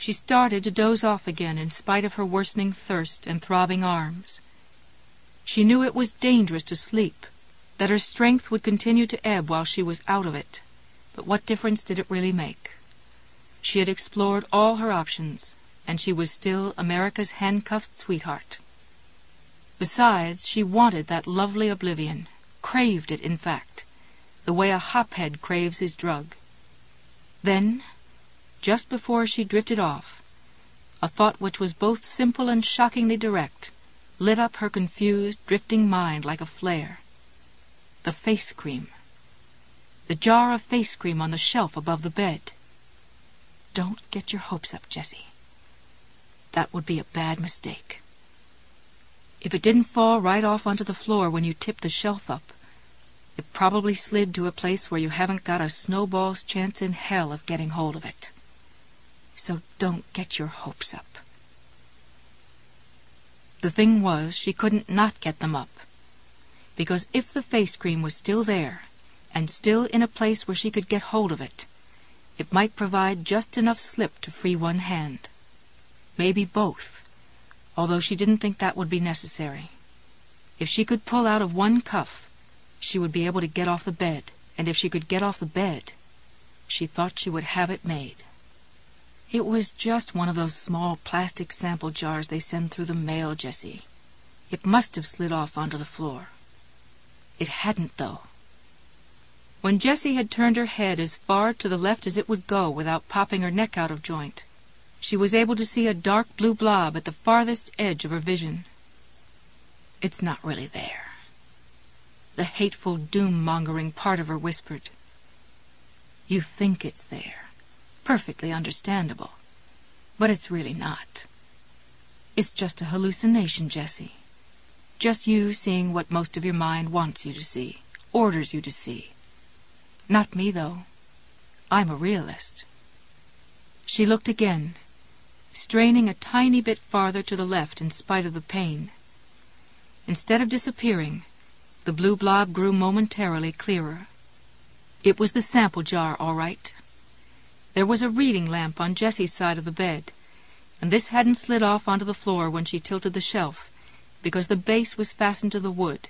She started to doze off again in spite of her worsening thirst and throbbing arms. She knew it was dangerous to sleep, that her strength would continue to ebb while she was out of it, but what difference did it really make? She had explored all her options, and she was still America's handcuffed sweetheart. Besides, she wanted that lovely oblivion, craved it, in fact, the way a hophead craves his drug. Then, just before she drifted off, a thought which was both simple and shockingly direct lit up her confused, drifting mind like a flare. The face cream. The jar of face cream on the shelf above the bed. Don't get your hopes up, Jessie. That would be a bad mistake. If it didn't fall right off onto the floor when you tipped the shelf up, it probably slid to a place where you haven't got a snowball's chance in hell of getting hold of it. So don't get your hopes up. The thing was, she couldn't not get them up, because if the face cream was still there, and still in a place where she could get hold of it, it might provide just enough slip to free one hand. Maybe both, although she didn't think that would be necessary. If she could pull out of one cuff, she would be able to get off the bed, and if she could get off the bed, she thought she would have it made. It was just one of those small plastic sample jars they send through the mail, Jessie. It must have slid off onto the floor. It hadn't, though. When Jessie had turned her head as far to the left as it would go without popping her neck out of joint, she was able to see a dark blue blob at the farthest edge of her vision. It's not really there. The hateful, doom-mongering part of her whispered. You think it's there. Perfectly understandable. But it's really not. It's just a hallucination, Jessie. Just you seeing what most of your mind wants you to see, orders you to see. Not me, though. I'm a realist. She looked again, straining a tiny bit farther to the left in spite of the pain. Instead of disappearing, the blue blob grew momentarily clearer. It was the sample jar, all right. There was a reading lamp on Jessie's side of the bed, and this hadn't slid off onto the floor when she tilted the shelf, because the base was fastened to the wood.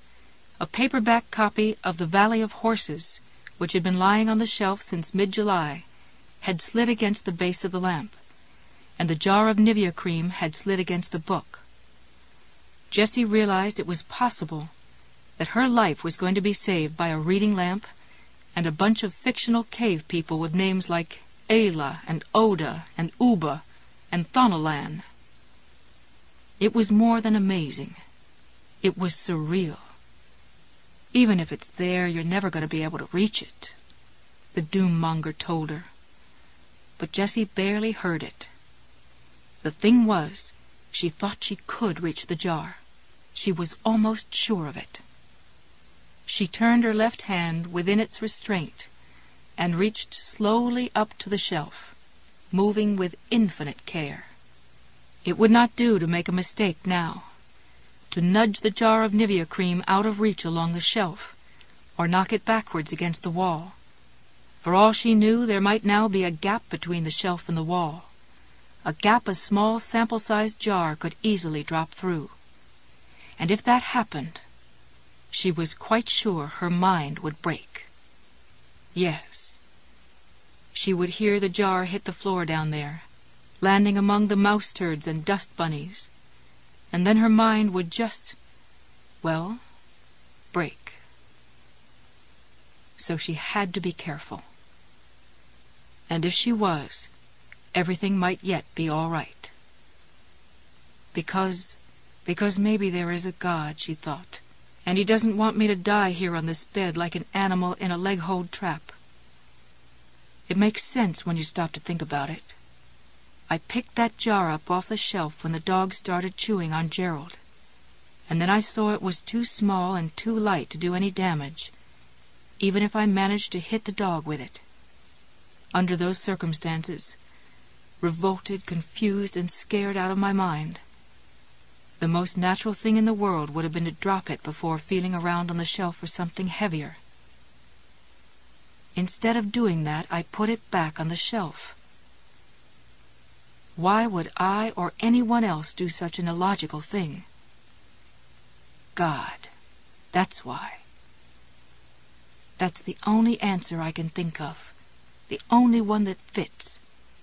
A paperback copy of The Valley of Horses, which had been lying on the shelf since mid-July, had slid against the base of the lamp, and the jar of Nivea cream had slid against the book. Jessie realized it was possible that her life was going to be saved by a reading lamp and a bunch of fictional cave people with names like Ayla and Oda and Uba and Thonalan. It was more than amazing. It was surreal. Even if it's there, you're never going to be able to reach it, the doom-monger told her. But Jessie barely heard it. The thing was, she thought she could reach the jar. She was almost sure of it. She turned her left hand within its restraint and reached slowly up to the shelf, moving with infinite care. It would not do to make a mistake now, to nudge the jar of Nivea cream out of reach along the shelf, or knock it backwards against the wall. For all she knew, there might now be a gap between the shelf and the wall, a gap a small sample-sized jar could easily drop through. And if that happened, she was quite sure her mind would break. Yes. She would hear the jar hit the floor down there, landing among the mouse turds and dust bunnies, and then her mind would just, well, break. So she had to be careful. And if she was, everything might yet be all right. Because maybe there is a God, she thought, and he doesn't want me to die here on this bed like an animal in a leg-hold trap. It makes sense when you stop to think about it. I picked that jar up off the shelf when the dog started chewing on Gerald, and then I saw it was too small and too light to do any damage, even if I managed to hit the dog with it. Under those circumstances, revolted, confused, and scared out of my mind, the most natural thing in the world would have been to drop it before feeling around on the shelf for something heavier. Instead of doing that, I put it back on the shelf. Why would I or anyone else do such an illogical thing? God. That's why. That's the only answer I can think of. The only one that fits.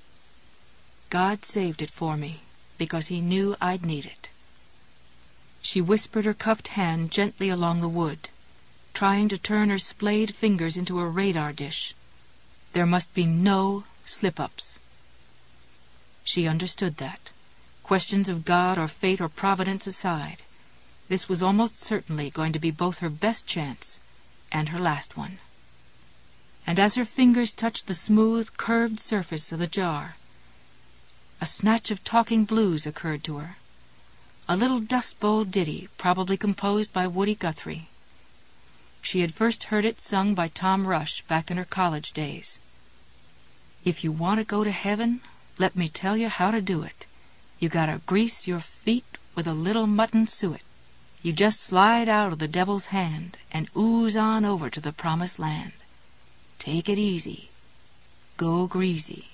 God saved it for me because he knew I'd need it. She whispered her cupped hand gently along the wood, trying to turn her splayed fingers into a radar dish. There must be no slip-ups. She understood that. Questions of God or fate or providence aside, this was almost certainly going to be both her best chance and her last one. And as her fingers touched the smooth, curved surface of the jar, a snatch of Talking Blues occurred to her. A little Dust Bowl ditty, probably composed by Woody Guthrie. She had first heard it sung by Tom Rush back in her college days. If you want to go to heaven, let me tell you how to do it. You gotta grease your feet with a little mutton suet. You just slide out of the devil's hand and ooze on over to the promised land. Take it easy. Go greasy.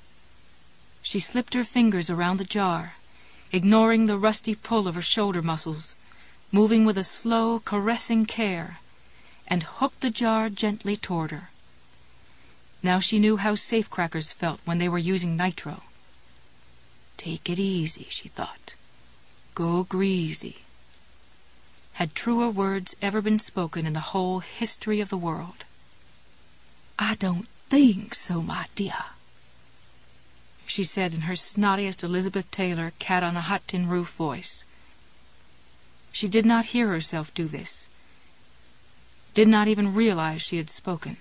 She slipped her fingers around the jar, ignoring the rusty pull of her shoulder muscles, moving with a slow, caressing care, and hooked the jar gently toward her. Now she knew how safecrackers felt when they were using nitro. Take it easy, she thought. Go greasy. Had truer words ever been spoken in the whole history of the world? I don't think so, my dear, she said in her snottiest Elizabeth Taylor cat-on-a-hot-tin-roof voice. She did not hear herself do this, did not even realize she had spoken.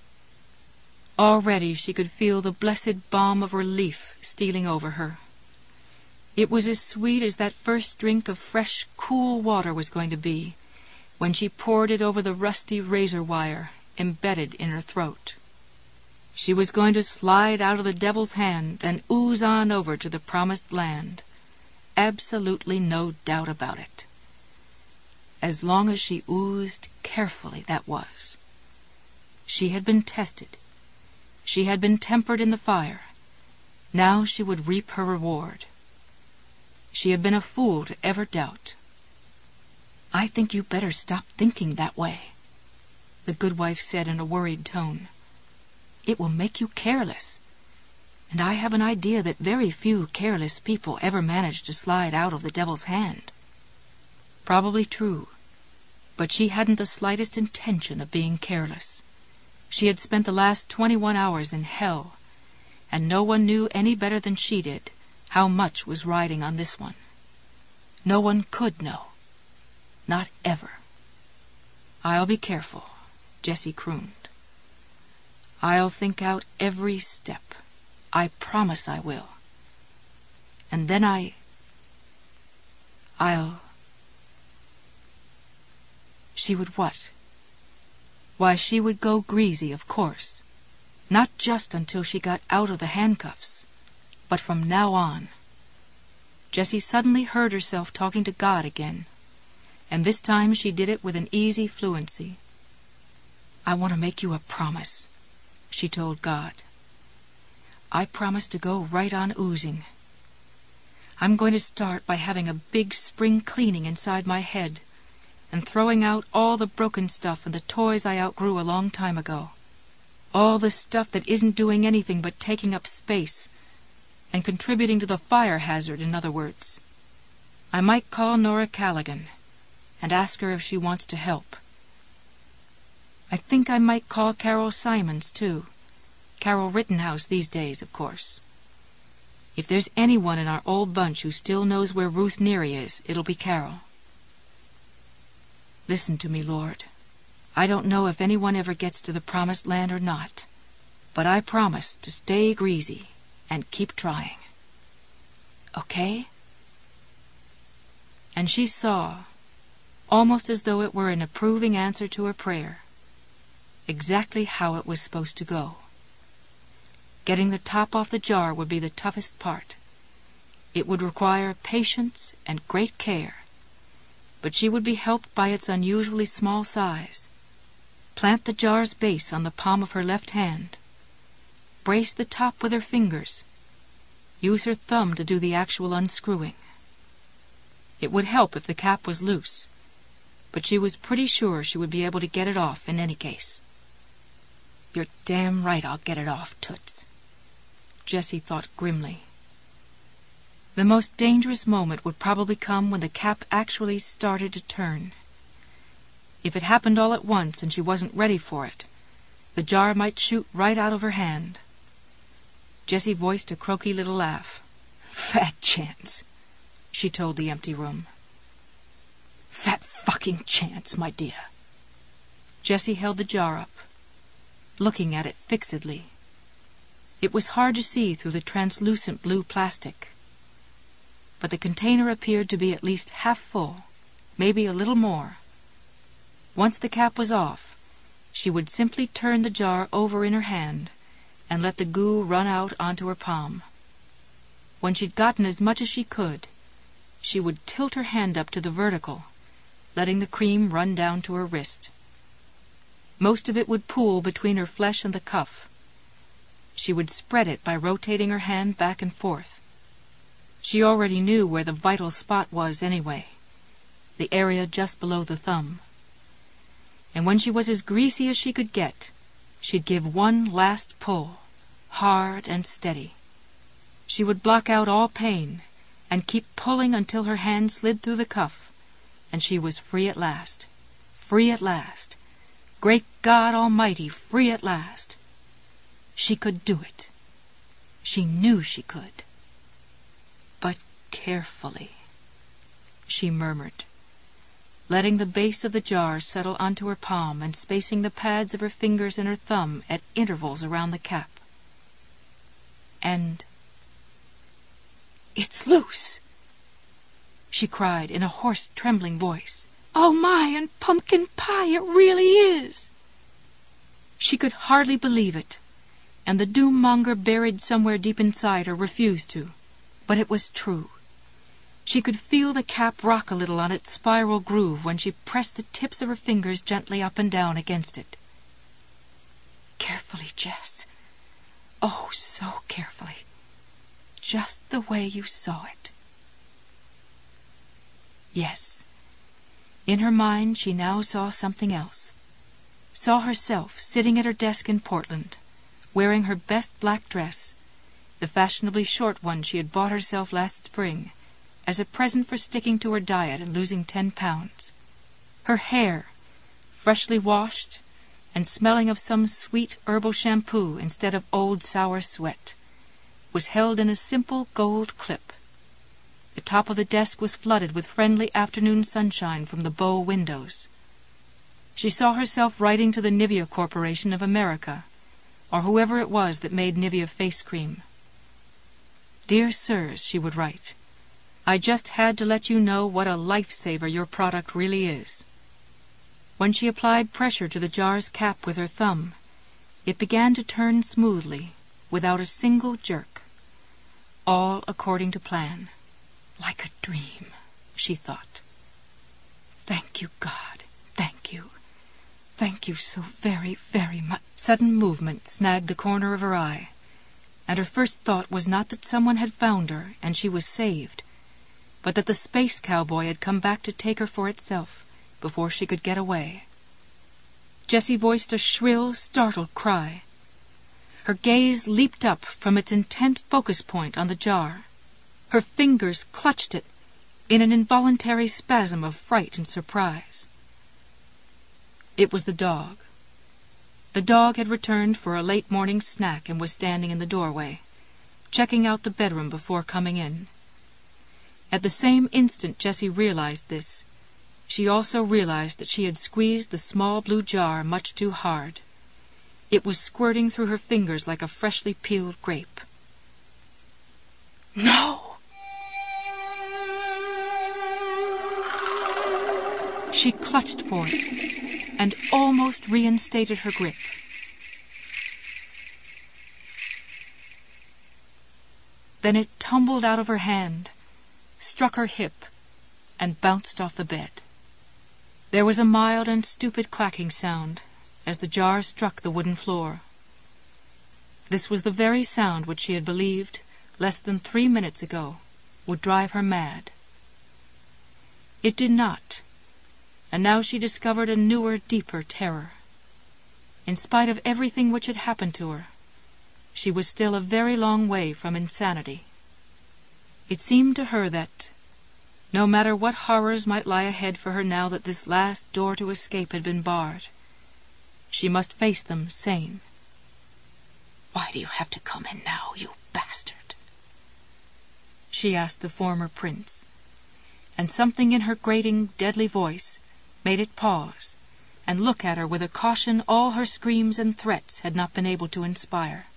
Already she could feel the blessed balm of relief stealing over her. It was as sweet as that first drink of fresh, cool water was going to be when she poured it over the rusty razor wire embedded in her throat. She was going to slide out of the devil's hand and ooze on over to the promised land. Absolutely no doubt about it. As long as she oozed carefully, that was. She had been tested. She had been tempered in the fire. Now she would reap her reward. She had been a fool to ever doubt. I think you better stop thinking that way, the good wife said in a worried tone. It will make you careless, and I have an idea that very few careless people ever manage to slide out of the devil's hand. Probably true, but she hadn't the slightest intention of being careless. She had spent the last 21 hours in hell, and no one knew any better than she did how much was riding on this one. No one could know. Not ever. I'll be careful, Jessie crooned. I'll think out every step. I promise I will. And then I'll... She would what? Why, she would go greasy, of course. Not just until she got out of the handcuffs, but from now on. Jessie suddenly heard herself talking to God again, and this time she did it with an easy fluency. I want to make you a promise, she told God. I promise to go right on oozing. I'm going to start by having a big spring cleaning inside my head and throwing out all the broken stuff and the toys I outgrew a long time ago. All the stuff that isn't doing anything but taking up space and contributing to the fire hazard, in other words. I might call Nora Callaghan and ask her if she wants to help. I think I might call Carol Simons, too. Carol Rittenhouse these days, of course. If there's anyone in our old bunch who still knows where Ruth Neary is, it'll be Carol. Listen to me, Lord. I don't know if anyone ever gets to the promised land or not, but I promise to stay greasy and keep trying. Okay? And she saw, almost as though it were an approving answer to her prayer, exactly how it was supposed to go. Getting the top off the jar would be the toughest part. It would require patience and great care, but she would be helped by its unusually small size. Plant the jar's base on the palm of her left hand. Brace the top with her fingers. use her thumb to do the actual unscrewing. It would help if the cap was loose, but she was pretty sure she would be able to get it off in any case. "You're damn right I'll get it off, Toots," Jessie thought grimly. The most dangerous moment would probably come when the cap actually started to turn. If it happened all at once and she wasn't ready for it, the jar might shoot right out of her hand. Jessie voiced a croaky little laugh. "Fat chance," she told the empty room. "Fat fucking chance, my dear." Jessie held the jar up, looking at it fixedly. It was hard to see through the translucent blue plastic, but the container appeared to be at least half full, maybe a little more. Once the cap was off, she would simply turn the jar over in her hand and let the goo run out onto her palm. When she'd gotten as much as she could, she would tilt her hand up to the vertical, letting the cream run down to her wrist. Most of it would pool between her flesh and the cuff. She would spread it by rotating her hand back and forth. She already knew where the vital spot was anyway, the area just below the thumb. And when she was as greasy as she could get, she'd give one last pull, hard and steady. She would block out all pain and keep pulling until her hand slid through the cuff, and she was free at last. Free at last. Great God Almighty, free at last. She could do it. She knew she could. "But carefully," she murmured, letting the base of the jar settle onto her palm and spacing the pads of her fingers and her thumb at intervals around the cap. And "It's loose!" she cried in a hoarse, trembling voice. "Oh my, and pumpkin pie, it really is!" She could hardly believe it, and the doom-monger buried somewhere deep inside her refused to. But it was true. She could feel the cap rock a little on its spiral groove when she pressed the tips of her fingers gently up and down against it. "Carefully, Jess. Oh, so carefully. Just the way you saw it." Yes. In her mind she now saw something else. Saw herself sitting at her desk in Portland, wearing her best black dress, the fashionably short one she had bought herself last spring, as a present for sticking to her diet and losing 10 pounds. Her hair, freshly washed and smelling of some sweet herbal shampoo instead of old sour sweat, was held in a simple gold clip. The top of the desk was flooded with friendly afternoon sunshine from the bow windows. She saw herself writing to the Nivea Corporation of America, or whoever it was that made Nivea face cream. "Dear Sirs," she would write, "I just had to let you know what a lifesaver your product really is." When she applied pressure to the jar's cap with her thumb, it began to turn smoothly, without a single jerk. All according to plan. Like a dream, she thought. "Thank you, God. Thank you. Thank you so very, very much." Sudden movement snagged the corner of her eye, and her first thought was not that someone had found her and she was saved, but that the space cowboy had come back to take her for itself before she could get away. Jessie voiced a shrill, startled cry. Her gaze leaped up from its intent focus point on the jar. Her fingers clutched it in an involuntary spasm of fright and surprise. It was the dog. The dog had returned for a late morning snack and was standing in the doorway, checking out the bedroom before coming in. At the same instant Jessie realized this, she also realized that she had squeezed the small blue jar much too hard. It was squirting through her fingers like a freshly peeled grape. "No!" She clutched for it and almost reinstated her grip. Then it tumbled out of her hand, struck her hip, and bounced off the bed. There was a mild and stupid clacking sound as the jar struck the wooden floor. This was the very sound which she had believed less than 3 minutes ago, would drive her mad. It did not, and now she discovered a newer, deeper terror. In spite of everything which had happened to her, she was still a very long way from insanity. It seemed to her that, no matter what horrors might lie ahead for her now that this last door to escape had been barred, she must face them sane. "Why do you have to come in now, you bastard?" she asked the former prince, and something in her grating, deadly voice made it pause and look at her with a caution all her screams and threats had not been able to inspire.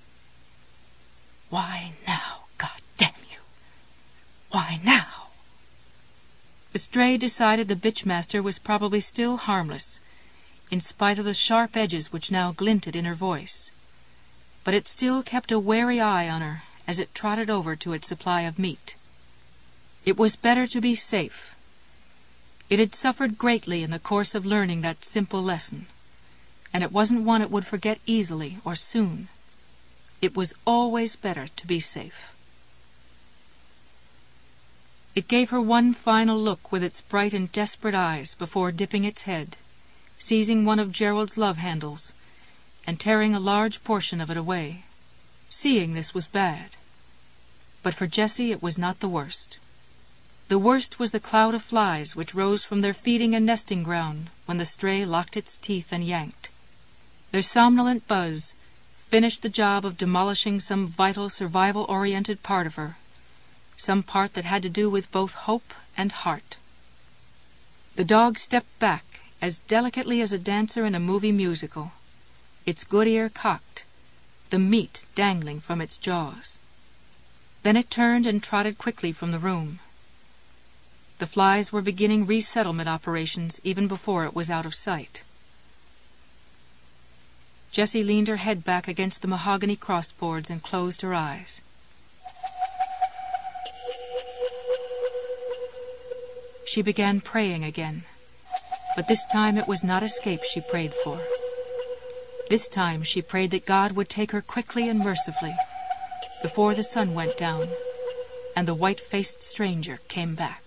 "Why now, God damn you? Why now?" The stray decided the bitchmaster was probably still harmless, in spite of the sharp edges which now glinted in her voice, but it still kept a wary eye on her as it trotted over to its supply of meat. It was better to be safe. It had suffered greatly in the course of learning that simple lesson, and it wasn't one it would forget easily or soon. It was always better to be safe. It gave her one final look with its bright and desperate eyes before dipping its head, seizing one of Gerald's love handles, and tearing a large portion of it away. Seeing this was bad, but for Jessie it was not the worst. The worst was the cloud of flies which rose from their feeding and nesting ground when the stray locked its teeth and yanked. Their somnolent buzz finished the job of demolishing some vital, survival-oriented part of her, some part that had to do with both hope and heart. The dog stepped back as delicately as a dancer in a movie musical, its good ear cocked, the meat dangling from its jaws. Then it turned and trotted quickly from the room. The flies were beginning resettlement operations even before it was out of sight. Jessie leaned her head back against the mahogany crossboards and closed her eyes. She began praying again, but this time it was not escape she prayed for. This time she prayed that God would take her quickly and mercifully, before the sun went down and the white-faced stranger came back.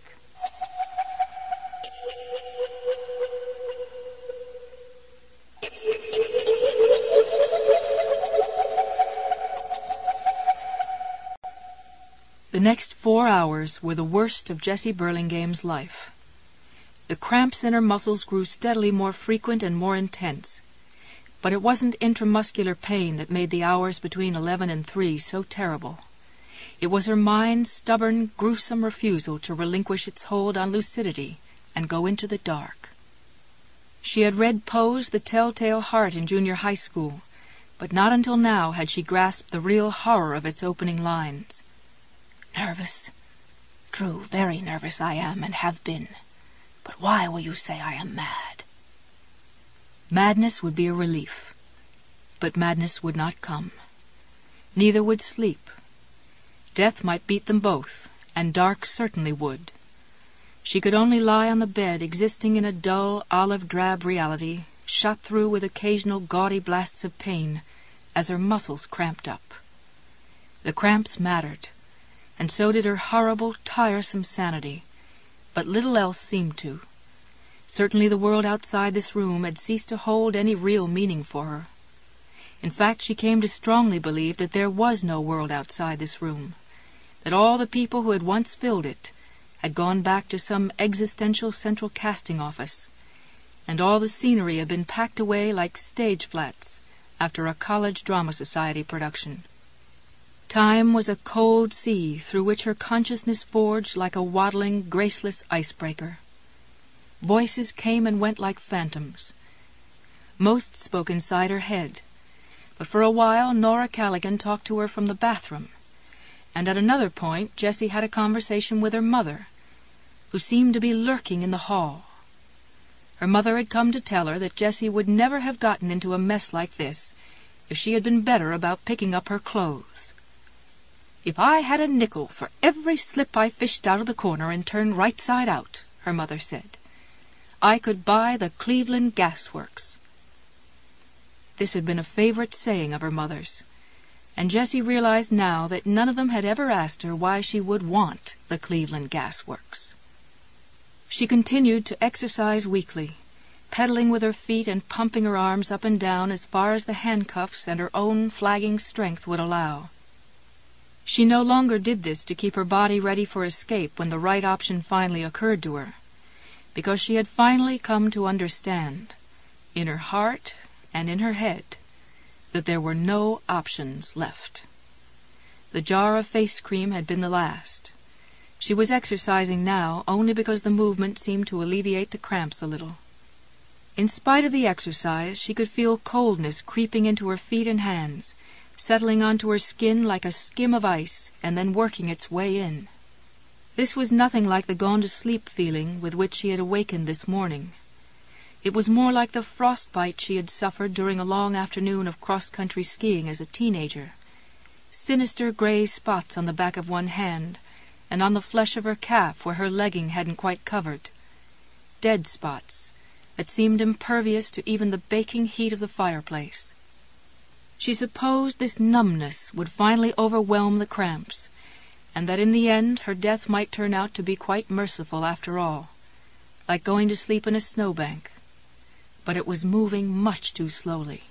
The next 4 hours were the worst of Jessie Burlingame's life. The cramps in her muscles grew steadily more frequent and more intense, but it wasn't intramuscular pain that made the hours between 11 and 3 so terrible. It was her mind's stubborn, gruesome refusal to relinquish its hold on lucidity and go into the dark. She had read Poe's The Telltale Heart in junior high school, but not until now had she grasped the real horror of its opening lines. "Nervous? True, very nervous I am and have been. But why will you say I am mad?" Madness would be a relief, but madness would not come. Neither would sleep. Death might beat them both, and dark certainly would. She could only lie on the bed, existing in a dull, olive-drab reality, shot through with occasional gaudy blasts of pain, as her muscles cramped up. The cramps mattered, and so did her horrible, tiresome sanity, but little else seemed to. Certainly the world outside this room had ceased to hold any real meaning for her. In fact, she came to strongly believe that there was no world outside this room, that all the people who had once filled it had gone back to some existential central casting office, and all the scenery had been packed away like stage flats after a college drama society production. Time was a cold sea through which her consciousness forged like a waddling, graceless icebreaker. Voices came and went like phantoms. Most spoke inside her head, but for a while Nora Callaghan talked to her from the bathroom, and at another point Jessie had a conversation with her mother, who seemed to be lurking in the hall. Her mother had come to tell her that Jessie would never have gotten into a mess like this if she had been better about picking up her clothes. "If I had a nickel for every slip I fished out of the corner and turned right side out," her mother said, "I could buy the Cleveland Gas Works." This had been a favorite saying of her mother's, and Jessie realized now that none of them had ever asked her why she would want the Cleveland Gas Works. She continued to exercise weekly, pedaling with her feet and pumping her arms up and down as far as the handcuffs and her own flagging strength would allow. She no longer did this to keep her body ready for escape when the right option finally occurred to her, because she had finally come to understand, in her heart and in her head, that there were no options left. The jar of face cream had been the last. She was exercising now only because the movement seemed to alleviate the cramps a little. In spite of the exercise, she could feel coldness creeping into her feet and hands, settling onto her skin like a skim of ice, and then working its way in. This was nothing like the gone-to-sleep feeling with which she had awakened this morning. It was more like the frostbite she had suffered during a long afternoon of cross-country skiing as a teenager. Sinister gray spots on the back of one hand, and on the flesh of her calf where her legging hadn't quite covered. Dead spots that seemed impervious to even the baking heat of the fireplace. She supposed this numbness would finally overwhelm the cramps, and that in the end her death might turn out to be quite merciful after all, like going to sleep in a snowbank. But it was moving much too slowly.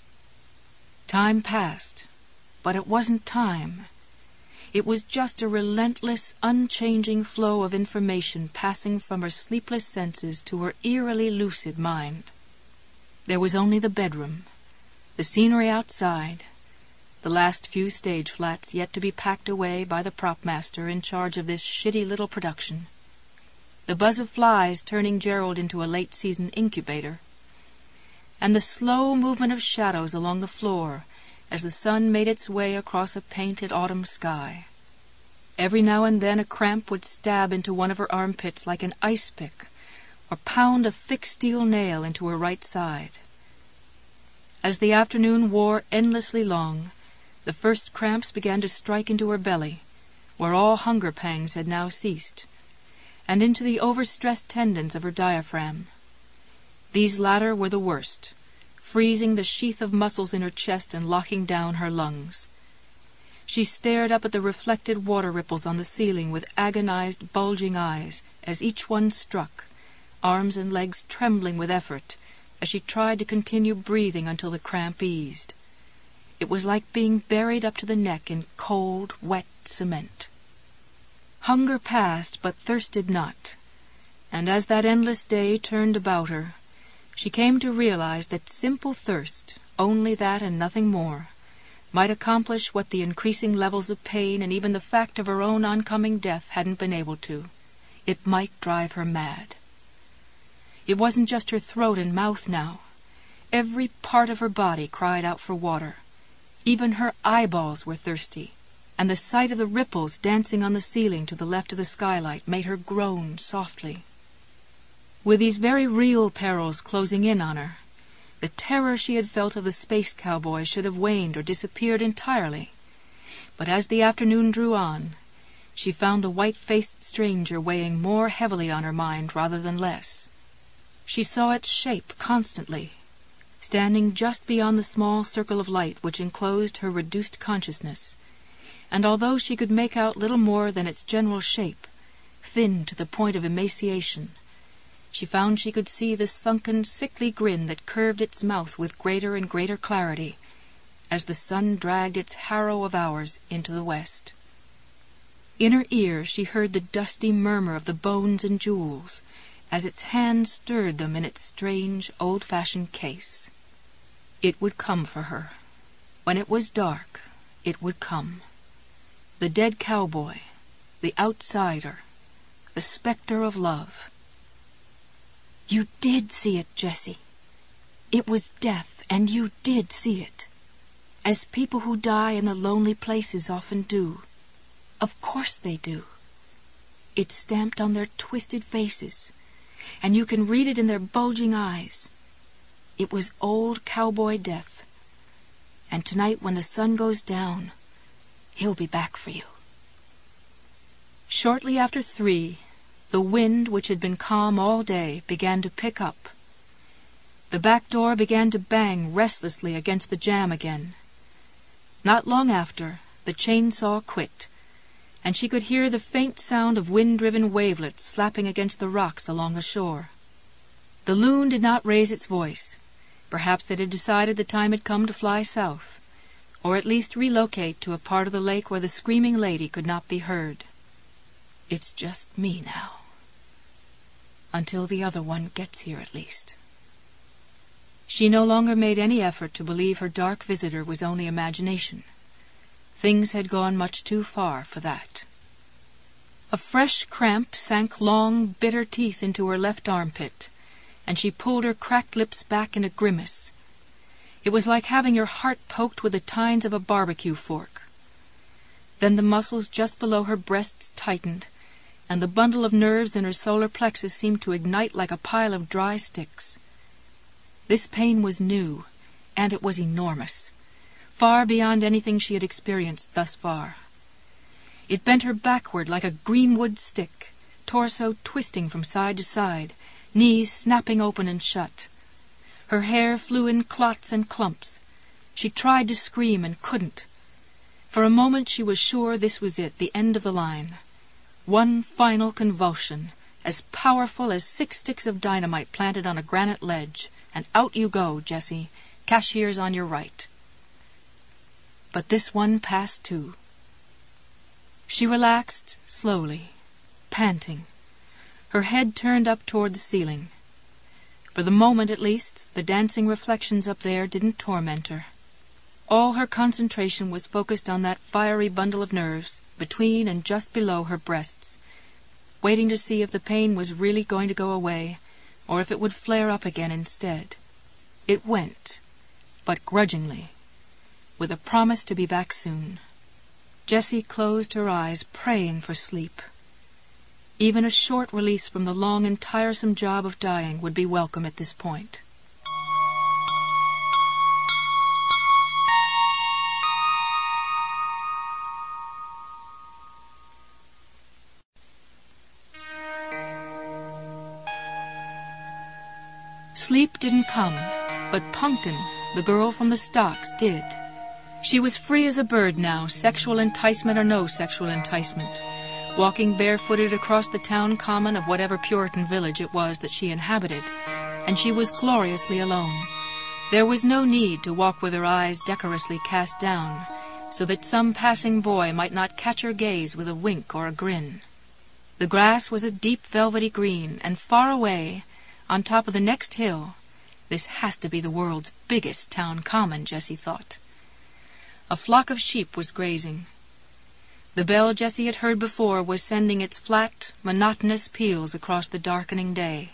Time passed, but it wasn't time. It was just a relentless, unchanging flow of information passing from her sleepless senses to her eerily lucid mind. There was only the bedroom, the scenery outside, the last few stage flats yet to be packed away by the prop master in charge of this shitty little production, the buzz of flies turning Gerald into a late-season incubator, and the slow movement of shadows along the floor as the sun made its way across a painted autumn sky. Every now and then a cramp would stab into one of her armpits like an ice pick, or pound a thick steel nail into her right side. As the afternoon wore endlessly long, the first cramps began to strike into her belly, where all hunger pangs had now ceased, and into the overstressed tendons of her diaphragm. These latter were the worst, freezing the sheath of muscles in her chest and locking down her lungs. She stared up at the reflected water ripples on the ceiling with agonized, bulging eyes as each one struck, arms and legs trembling with effort, as she tried to continue breathing until the cramp eased. It was like being buried up to the neck in cold, wet cement. Hunger passed, but thirst did not, and as that endless day turned about her, she came to realize that simple thirst, only that and nothing more, might accomplish what the increasing levels of pain and even the fact of her own oncoming death hadn't been able to. It might drive her mad. It wasn't just her throat and mouth now. Every part of her body cried out for water. Even her eyeballs were thirsty, and the sight of the ripples dancing on the ceiling to the left of the skylight made her groan softly. With these very real perils closing in on her, the terror she had felt of the space cowboy should have waned or disappeared entirely. But as the afternoon drew on, she found the white-faced stranger weighing more heavily on her mind rather than less. She saw its shape constantly, standing just beyond the small circle of light which enclosed her reduced consciousness, and although she could make out little more than its general shape, thin to the point of emaciation, she found she could see the sunken, sickly grin that curved its mouth with greater and greater clarity as the sun dragged its harrow of hours into the west. In her ear she heard the dusty murmur of the bones and jewels as its hand stirred them in its strange, old-fashioned case. It would come for her. When it was dark, it would come. The dead cowboy, the outsider, the specter of love. You did see it, Jessie. It was death, and you did see it. As people who die in the lonely places often do. Of course they do. It's stamped on their twisted faces, and you can read it in their bulging eyes. It was old cowboy death. And tonight when the sun goes down, he'll be back for you. Shortly after 3, the wind, which had been calm all day, began to pick up. The back door began to bang restlessly against the jamb again. Not long after, the chainsaw quit, and she could hear the faint sound of wind-driven wavelets slapping against the rocks along the shore. The loon did not raise its voice. Perhaps it had decided the time had come to fly south, or at least relocate to a part of the lake where the screaming lady could not be heard. It's just me now. Until the other one gets here, at least. She no longer made any effort to believe her dark visitor was only imagination. Things had gone much too far for that. A fresh cramp sank long, bitter teeth into her left armpit, and she pulled her cracked lips back in a grimace. It was like having your heart poked with the tines of a barbecue fork. Then the muscles just below her breasts tightened, and the bundle of nerves in her solar plexus seemed to ignite like a pile of dry sticks. This pain was new, and it was enormous, far beyond anything she had experienced thus far. It bent her backward like a greenwood stick, torso twisting from side to side, knees snapping open and shut. Her hair flew in clots and clumps. She tried to scream and couldn't. For a moment she was sure this was it, the end of the line. One final convulsion, as powerful as 6 sticks of dynamite planted on a granite ledge, and out you go, Jessie, cashier's on your right. But this one passed too. She relaxed slowly, panting, her head turned up toward the ceiling. For the moment, at least, the dancing reflections up there didn't torment her. All her concentration was focused on that fiery bundle of nerves between and just below her breasts, waiting to see if the pain was really going to go away, or if it would flare up again instead. It went, but grudgingly, with a promise to be back soon. Jessie closed her eyes, praying for sleep. Even a short release from the long and tiresome job of dying would be welcome at this point. Sleep didn't come, but Punkin, the girl from the stocks, did. She was free as a bird now, sexual enticement or no sexual enticement, walking barefooted across the town common of whatever Puritan village it was that she inhabited, and she was gloriously alone. There was no need to walk with her eyes decorously cast down, so that some passing boy might not catch her gaze with a wink or a grin. The grass was a deep velvety green, and far away, on top of the next hill, this has to be the world's biggest town common, Jessie thought, a flock of sheep was grazing. The bell Jessie had heard before was sending its flat, monotonous peals across the darkening day.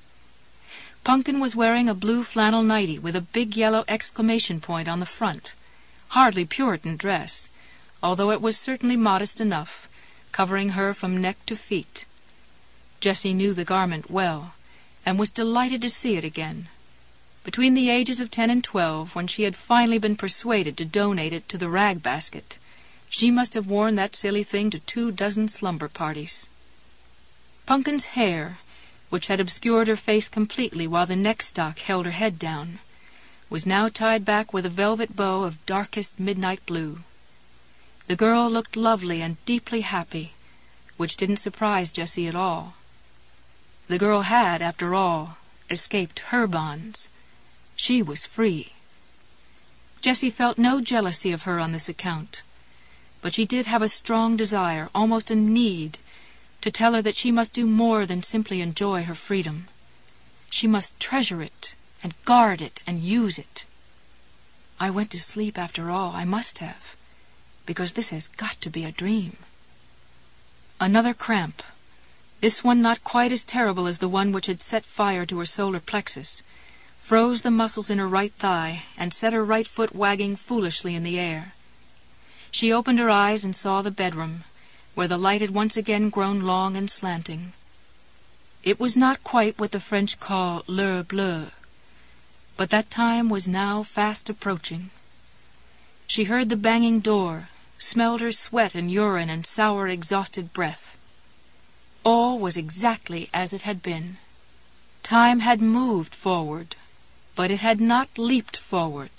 Punkin was wearing a blue flannel nightie with a big yellow exclamation point on the front, hardly Puritan dress, although it was certainly modest enough, covering her from neck to feet. Jessie knew the garment well, and was delighted to see it again. Between the ages of 10 and 12, when she had finally been persuaded to donate it to the rag basket, she must have worn that silly thing to 24 slumber parties. Punkin's hair, which had obscured her face completely while the neckstock held her head down, was now tied back with a velvet bow of darkest midnight blue. The girl looked lovely and deeply happy, which didn't surprise Jessie at all. The girl had, after all, escaped her bonds. She was free. Jessie felt no jealousy of her on this account, but she did have a strong desire, almost a need, to tell her that she must do more than simply enjoy her freedom. She must treasure it, and guard it, and use it. I went to sleep after all, I must have, because this has got to be a dream. Another cramp. This one not quite as terrible as the one which had set fire to her solar plexus, froze the muscles in her right thigh and set her right foot wagging foolishly in the air. She opened her eyes and saw the bedroom, where the light had once again grown long and slanting. It was not quite what the French call l'heure bleue, but that time was now fast approaching. She heard the banging door, smelled her sweat and urine and sour, exhausted breath. All was exactly as it had been. Time had moved forward, but it had not leaped forward,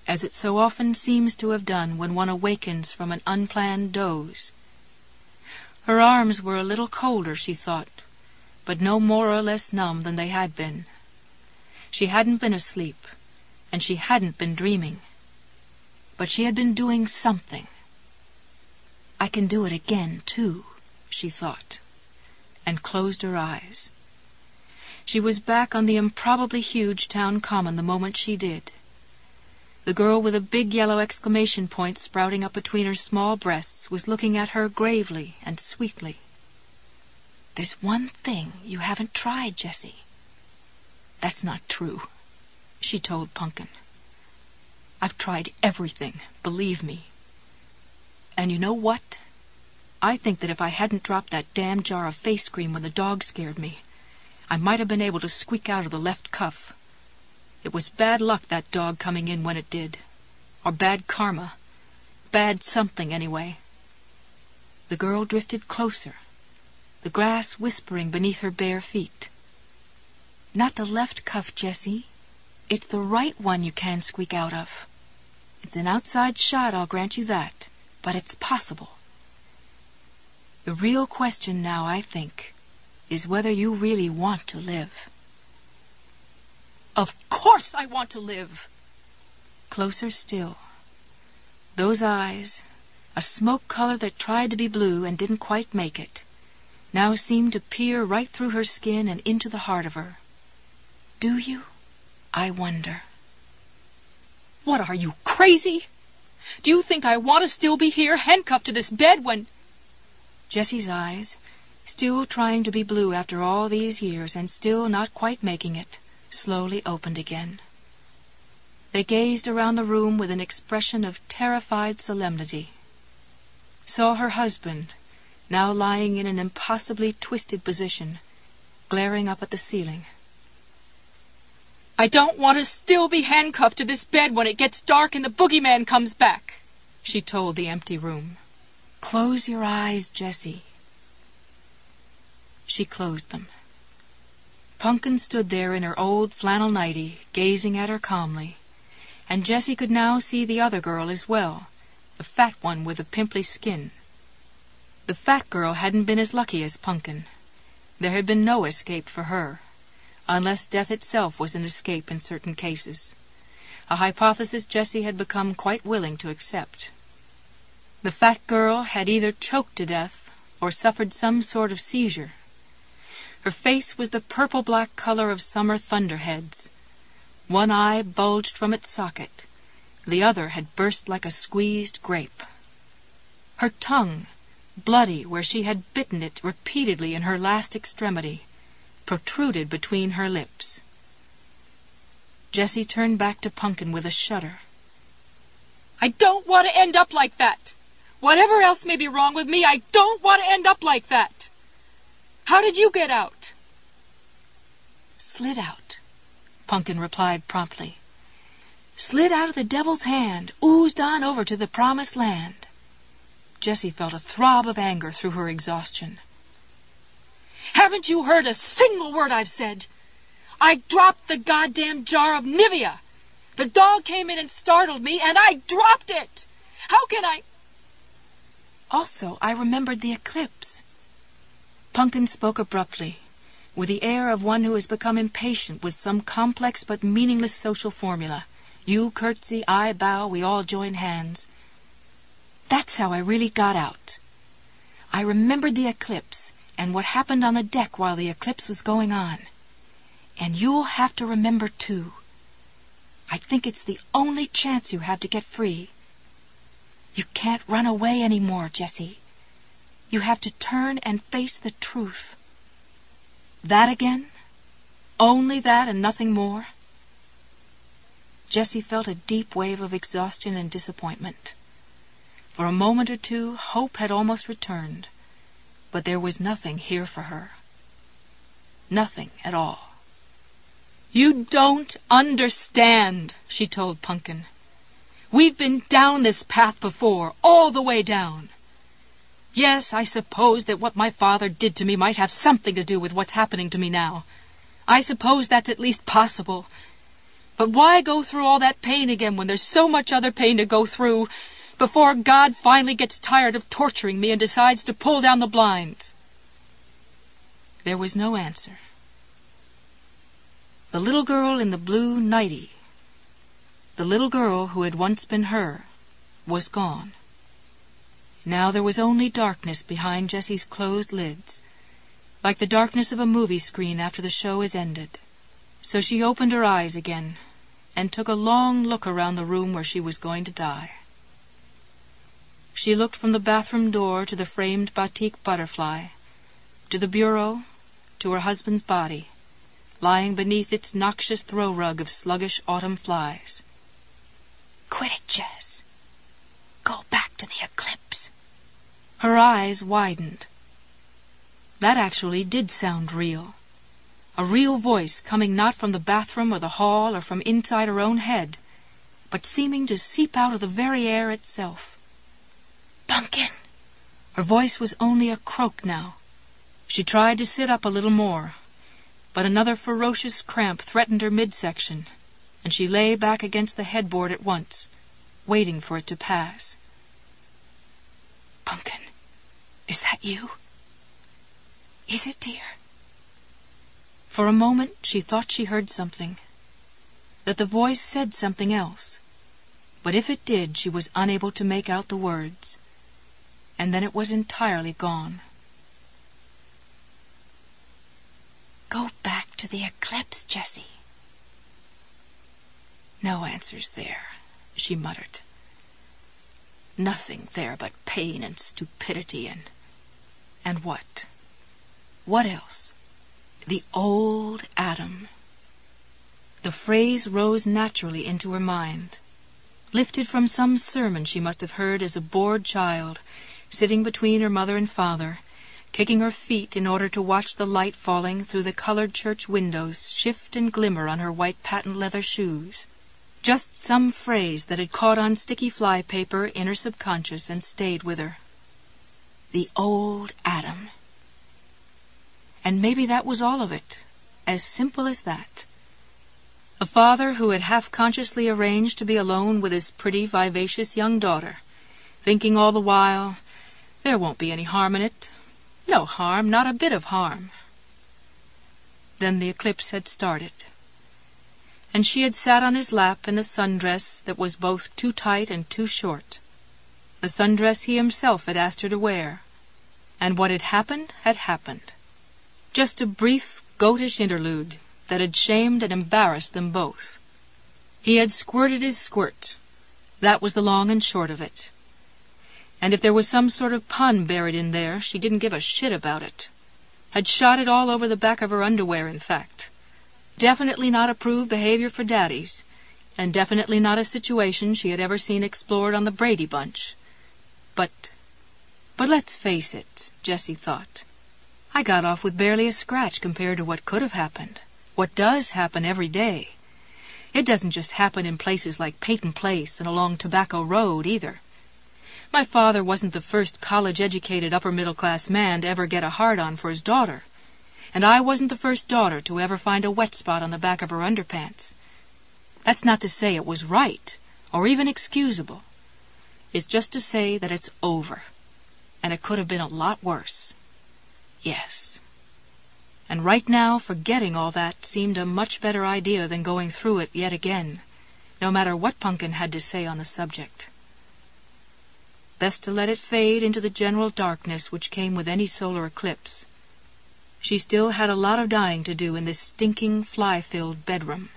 as it so often seems to have done when one awakens from an unplanned doze. Her arms were a little colder, she thought, but no more or less numb than they had been. She hadn't been asleep, and she hadn't been dreaming, but she had been doing something. I can do it again, too, she thought, and closed her eyes. She was back on the improbably huge town common the moment she did. The girl with a big yellow exclamation point sprouting up between her small breasts was looking at her gravely and sweetly. "There's one thing you haven't tried, Jessie." "That's not true," she told Punkin. "I've tried everything, believe me. And you know what? I think that if I hadn't dropped that damn jar of face cream when the dog scared me, I might have been able to squeak out of the left cuff. It was bad luck, that dog coming in when it did. Or bad karma. Bad something, anyway." The girl drifted closer, the grass whispering beneath her bare feet. "Not the left cuff, Jessie. It's the right one you can squeak out of. It's an outside shot, I'll grant you that, but it's possible. The real question now, I think, is whether you really want to live." "Of course I want to live!" Closer still. Those eyes, a smoke color that tried to be blue and didn't quite make it, now seemed to peer right through her skin and into the heart of her. "Do you? I wonder." "What, are you crazy? Do you think I want to still be here, handcuffed to this bed when—" Jessie's eyes, still trying to be blue after all these years and still not quite making it, slowly opened again. They gazed around the room with an expression of terrified solemnity. Saw her husband, now lying in an impossibly twisted position, glaring up at the ceiling. "I don't want to still be handcuffed to this bed when it gets dark and the boogeyman comes back," she told the empty room. "Close your eyes, Jessie." She closed them. Punkin stood there in her old flannel nightie, gazing at her calmly, and Jessie could now see the other girl as well, the fat one with the pimply skin. The fat girl hadn't been as lucky as Punkin. There had been no escape for her, unless death itself was an escape in certain cases, a hypothesis Jessie had become quite willing to accept. The fat girl had either choked to death or suffered some sort of seizure. Her face was the purple-black color of summer thunderheads. One eye bulged from its socket. The other had burst like a squeezed grape. Her tongue, bloody where she had bitten it repeatedly in her last extremity, protruded between her lips. Jessie turned back to Punkin with a shudder. "I don't want to end up like that! Whatever else may be wrong with me, I don't want to end up like that! How did you get out?" "Slid out," Punkin replied promptly. "Slid out of the devil's hand, oozed on over to the promised land." Jessie felt a throb of anger through her exhaustion. "Haven't you heard a single word I've said? I dropped the goddamn jar of Nivea. The dog came in and startled me, and I dropped it. How can I—" "Also, I remembered the eclipse." Punkin spoke abruptly, with the air of one who has become impatient with some complex but meaningless social formula. You curtsy, I bow, we all join hands. "That's how I really got out. I remembered the eclipse and what happened on the deck while the eclipse was going on. And you'll have to remember, too. I think it's the only chance you have to get free. You can't run away anymore, Jessie. You have to turn and face the truth. That again? Only that and nothing more?" Jessie felt a deep wave of exhaustion and disappointment. For a moment or two, hope had almost returned, but there was nothing here for her. Nothing at all. "You don't understand," she told Punkin. "We've been down this path before, all the way down. Yes, I suppose that what my father did to me might have something to do with what's happening to me now. I suppose that's at least possible. But why go through all that pain again when there's so much other pain to go through before God finally gets tired of torturing me and decides to pull down the blinds?" There was no answer. The little girl in the blue nightie, the little girl who had once been her, was gone. Now there was only darkness behind Jessie's closed lids, like the darkness of a movie screen after the show is ended. So she opened her eyes again and took a long look around the room where she was going to die. She looked from the bathroom door to the framed batik butterfly, to the bureau, to her husband's body, lying beneath its noxious throw rug of sluggish autumn flies. "Quit it, Jess. Go back to the eclipse." Her eyes widened. That actually did sound real. A real voice coming not from the bathroom or the hall or from inside her own head, but seeming to seep out of the very air itself. "Pumpkin!" Her voice was only a croak now. She tried to sit up a little more, but another ferocious cramp threatened her midsection, and she lay back against the headboard at once, waiting for it to pass. "Pumpkin, is that you? Is it, dear?" For a moment she thought she heard something, that the voice said something else, but if it did, she was unable to make out the words, and then it was entirely gone. "Go back to the eclipse, Jessie." No answers there, she muttered. Nothing there but pain and stupidity and what? What else? The old Adam. The phrase rose naturally into her mind, lifted from some sermon she must have heard as a bored child, sitting between her mother and father, kicking her feet in order to watch the light falling through the colored church windows shift and glimmer on her white patent leather shoes. Just some phrase that had caught on sticky fly paper in her subconscious and stayed with her. The old Adam. And maybe that was all of it, as simple as that. A father who had half-consciously arranged to be alone with his pretty, vivacious young daughter, thinking all the while, there won't be any harm in it. No harm, not a bit of harm. Then the eclipse had started, and she had sat on his lap in the sundress that was both too tight and too short, the sundress he himself had asked her to wear, and what had happened had happened. Just a brief, goatish interlude that had shamed and embarrassed them both. He had squirted his squirt. That was the long and short of it. And if there was some sort of pun buried in there, she didn't give a shit about it. Had shot it all over the back of her underwear, in fact. Definitely not approved behavior for daddies, and definitely not a situation she had ever seen explored on the Brady Bunch. But let's face it, Jessie thought. I got off with barely a scratch compared to what could have happened. What does happen every day. It doesn't just happen in places like Peyton Place and along Tobacco Road, either. My father wasn't the first college-educated upper-middle-class man to ever get a hard-on for his daughter, and I wasn't the first daughter to ever find a wet spot on the back of her underpants. That's not to say it was right, or even excusable. It's just to say that it's over, and it could have been a lot worse. Yes. And right now, forgetting all that seemed a much better idea than going through it yet again, no matter what Pumpkin had to say on the subject. Best to let it fade into the general darkness which came with any solar eclipse. She still had a lot of dying to do in this stinking, fly-filled bedroom.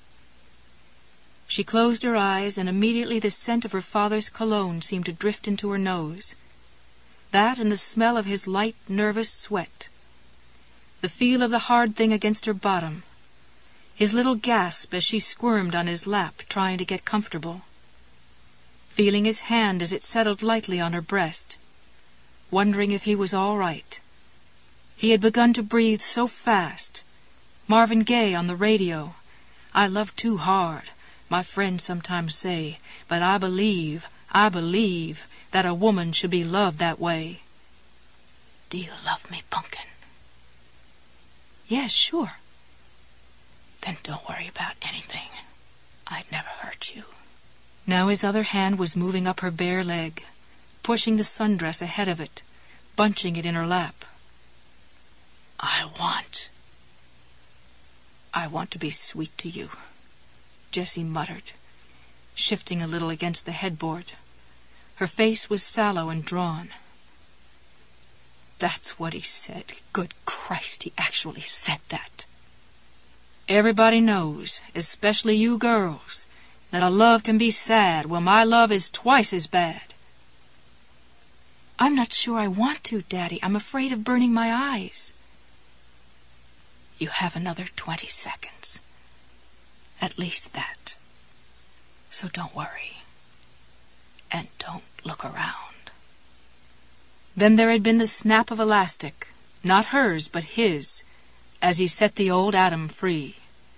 She closed her eyes, and immediately the scent of her father's cologne seemed to drift into her nose. That and the smell of his light, nervous sweat. The feel of the hard thing against her bottom. His little gasp as she squirmed on his lap, trying to get comfortable. Feeling his hand as it settled lightly on her breast. Wondering if he was all right. He had begun to breathe so fast. Marvin Gaye on the radio. I love too hard, my friends sometimes say, but I believe that a woman should be loved that way. Do you love me, Pumpkin? Yes, sure. Then don't worry about anything. I'd never hurt you. Now his other hand was moving up her bare leg, pushing the sundress ahead of it, bunching it in her lap. I want to be sweet to you, Jessie muttered, shifting a little against the headboard. Her face was sallow and drawn. That's what he said. Good Christ, he actually said that. Everybody knows, especially you girls, that a love can be sad when my love is twice as bad. I'm not sure I want to, Daddy. I'm afraid of burning my eyes. You have another 20 seconds. At least that. So don't worry. And don't look around. Then there had been the snap of elastic, not hers, but his, as he set the old Adam free.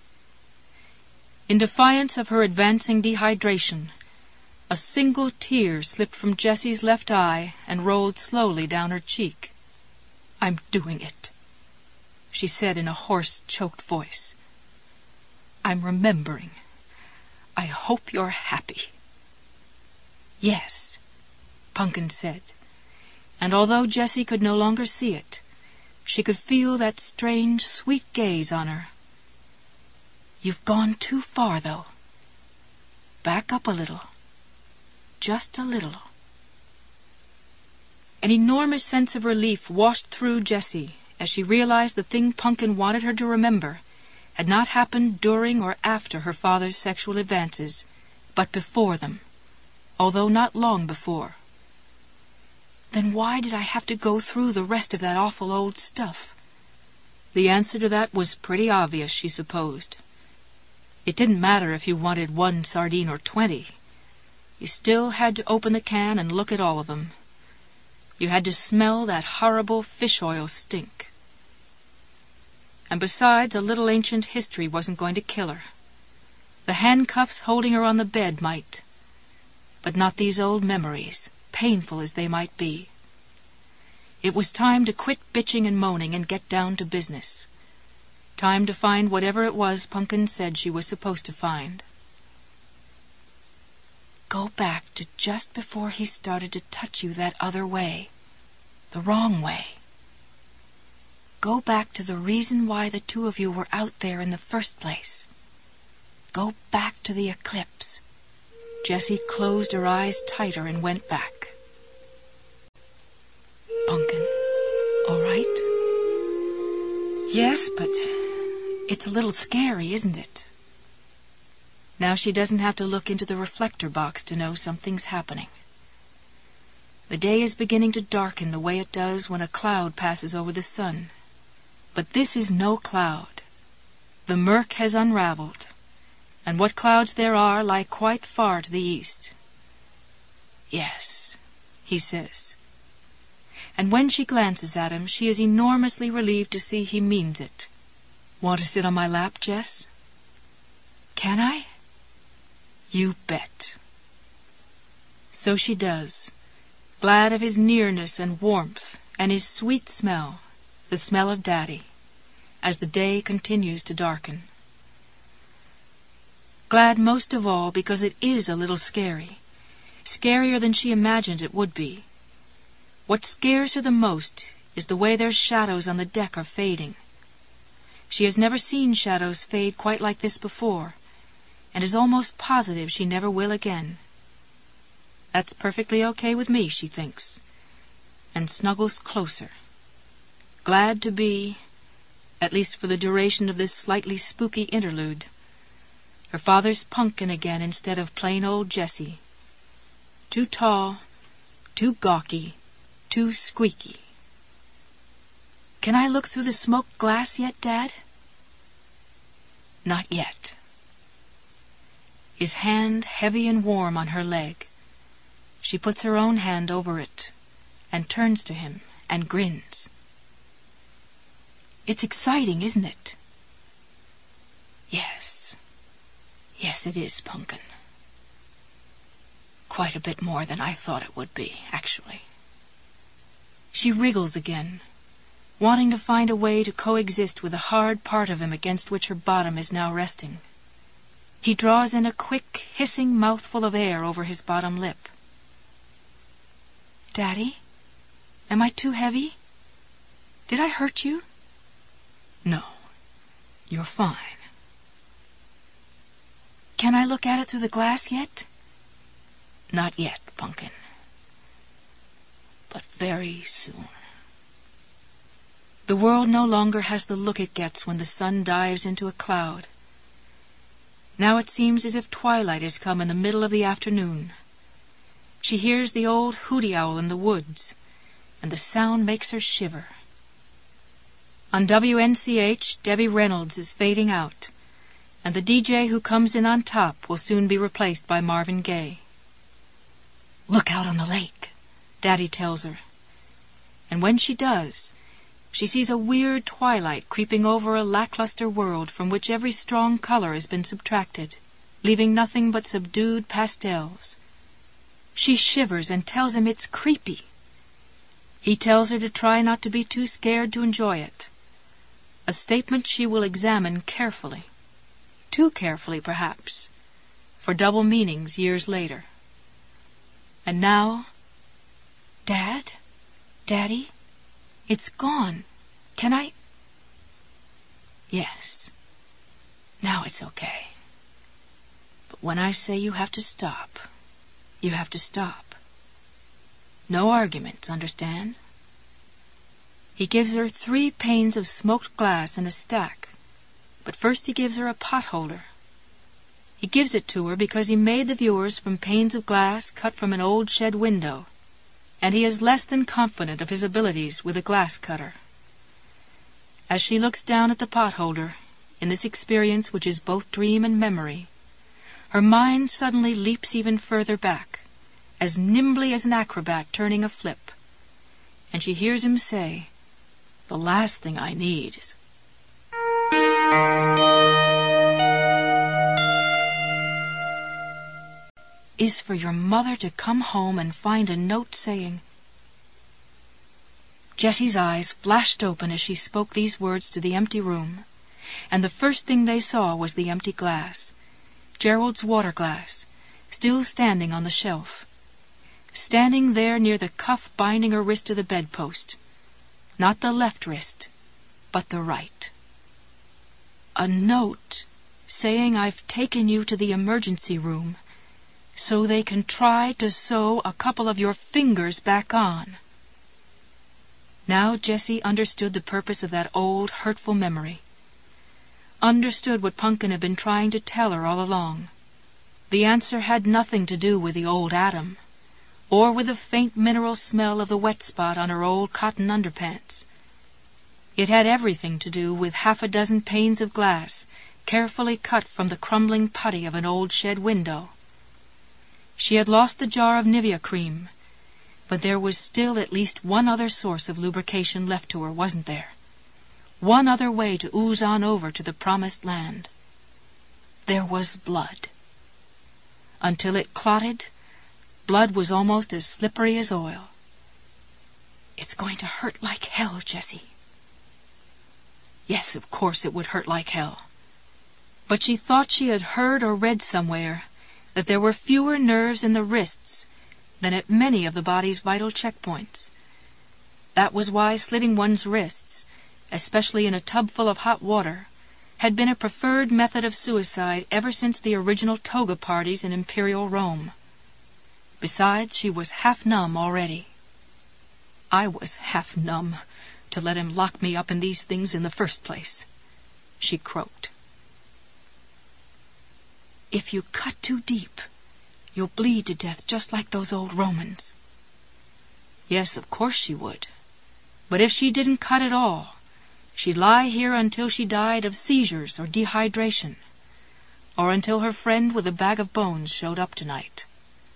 In defiance of her advancing dehydration, a single tear slipped from Jessie's left eye and rolled slowly down her cheek. I'm doing it, she said in a hoarse, choked voice. I'm remembering. I hope you're happy. Yes, Punkin said, and although Jessie could no longer see it, she could feel that strange, sweet gaze on her. You've gone too far, though. Back up a little. Just a little. An enormous sense of relief washed through Jessie as she realized the thing Punkin wanted her to remember had not happened during or after her father's sexual advances, but before them, although not long before. Then why did I have to go through the rest of that awful old stuff? The answer to that was pretty obvious, she supposed. It didn't matter if you wanted 1 sardine or 20. You still had to open the can and look at all of them. You had to smell that horrible fish oil stink. And besides, a little ancient history wasn't going to kill her. The handcuffs holding her on the bed might, but not these old memories, painful as they might be. It was time to quit bitching and moaning and get down to business. Time to find whatever it was Punkin said she was supposed to find. Go back to just before he started to touch you that other way, the wrong way. Go back to the reason why the two of you were out there in the first place. Go back to the eclipse. Jessie closed her eyes tighter and went back. Punkin, all right? Yes, but it's a little scary, isn't it? Now she doesn't have to look into the reflector box to know something's happening. The day is beginning to darken the way it does when a cloud passes over the sun. But this is no cloud. The murk has unraveled, and what clouds there are lie quite far to the east. Yes, he says. And when she glances at him, she is enormously relieved to see he means it. Want to sit on my lap, Jess? Can I? You bet. So she does, glad of his nearness and warmth and his sweet smell, the smell of Daddy, as the day continues to darken. Glad most of all because it is a little scary, scarier than she imagined it would be. What scares her the most is the way their shadows on the deck are fading. She has never seen shadows fade quite like this before, and is almost positive she never will again. That's perfectly okay with me, she thinks, and snuggles closer, glad to be, at least for the duration of this slightly spooky interlude, her father's Punkin again instead of plain old Jessie. Too tall, too gawky, too squeaky. Can I look through the smoked glass yet, Dad? Not yet. His hand heavy and warm on her leg. She puts her own hand over it and turns to him and grins. It's exciting, isn't it? Yes. Yes, it is, Punkin. Quite a bit more than I thought it would be, actually. She wriggles again, wanting to find a way to coexist with the hard part of him against which her bottom is now resting. He draws in a quick, hissing mouthful of air over his bottom lip. "Daddy, am I too heavy? Did I hurt you?" "No, you're fine." "Can I look at it through the glass yet?" "Not yet, Punkin. But very soon." The world no longer has the look it gets when the sun dives into a cloud. Now it seems as if twilight has come in the middle of the afternoon. She hears the old hooty owl in the woods, and the sound makes her shiver. On WNCH, Debbie Reynolds is fading out, and the DJ who comes in on top will soon be replaced by Marvin Gaye. "Look out on the lake," Daddy tells her. And when she does, she sees a weird twilight creeping over a lackluster world from which every strong color has been subtracted, leaving nothing but subdued pastels. She shivers and tells him it's creepy. He tells her to try not to be too scared to enjoy it, a statement she will examine carefully. Too carefully, perhaps, for double meanings years later. And now, "Dad? Daddy? It's gone. Can I—" "Yes. Now it's okay. But when I say you have to stop, you have to stop. No arguments, understand?" He gives her 3 panes of smoked glass in a stack, but first he gives her a pot holder. He gives it to her because he made the viewers from panes of glass cut from an old shed window, and he is less than confident of his abilities with a glass cutter. As she looks down at the potholder, in this experience which is both dream and memory, her mind suddenly leaps even further back, as nimbly as an acrobat turning a flip, and she hears him say, "The last thing I need is for your mother to come home and find a note saying—" Jessie's eyes flashed open as she spoke these words to the empty room, and the first thing they saw was the empty glass, Gerald's water glass, still standing on the shelf. Standing there near the cuff binding her wrist to the bedpost. Not the left wrist, but the right. A note saying I've taken you to the emergency room so they can try to sew a couple of your fingers back on. Now Jessie understood the purpose of that old, hurtful memory. Understood what Punkin had been trying to tell her all along. The answer had nothing to do with the old Adam, or with the faint mineral smell of the wet spot on her old cotton underpants. It had everything to do with 6 panes of glass, carefully cut from the crumbling putty of an old shed window. She had lost the jar of Nivea cream, but there was still at least one other source of lubrication left to her, wasn't there? One other way to ooze on over to the promised land. There was blood. Until it clotted, blood was almost as slippery as oil. It's going to hurt like hell, Jessie. Yes, of course it would hurt like hell. But she thought she had heard or read somewhere that there were fewer nerves in the wrists than at many of the body's vital checkpoints. That was why slitting one's wrists, especially in a tub full of hot water, had been a preferred method of suicide ever since the original toga parties in Imperial Rome. Besides, she was half numb already. I was half numb to let him lock me up in these things in the first place, she croaked. If you cut too deep, you'll bleed to death just like those old Romans. Yes, of course she would. But if she didn't cut at all, she'd lie here until she died of seizures or dehydration, or until her friend with a bag of bones showed up tonight.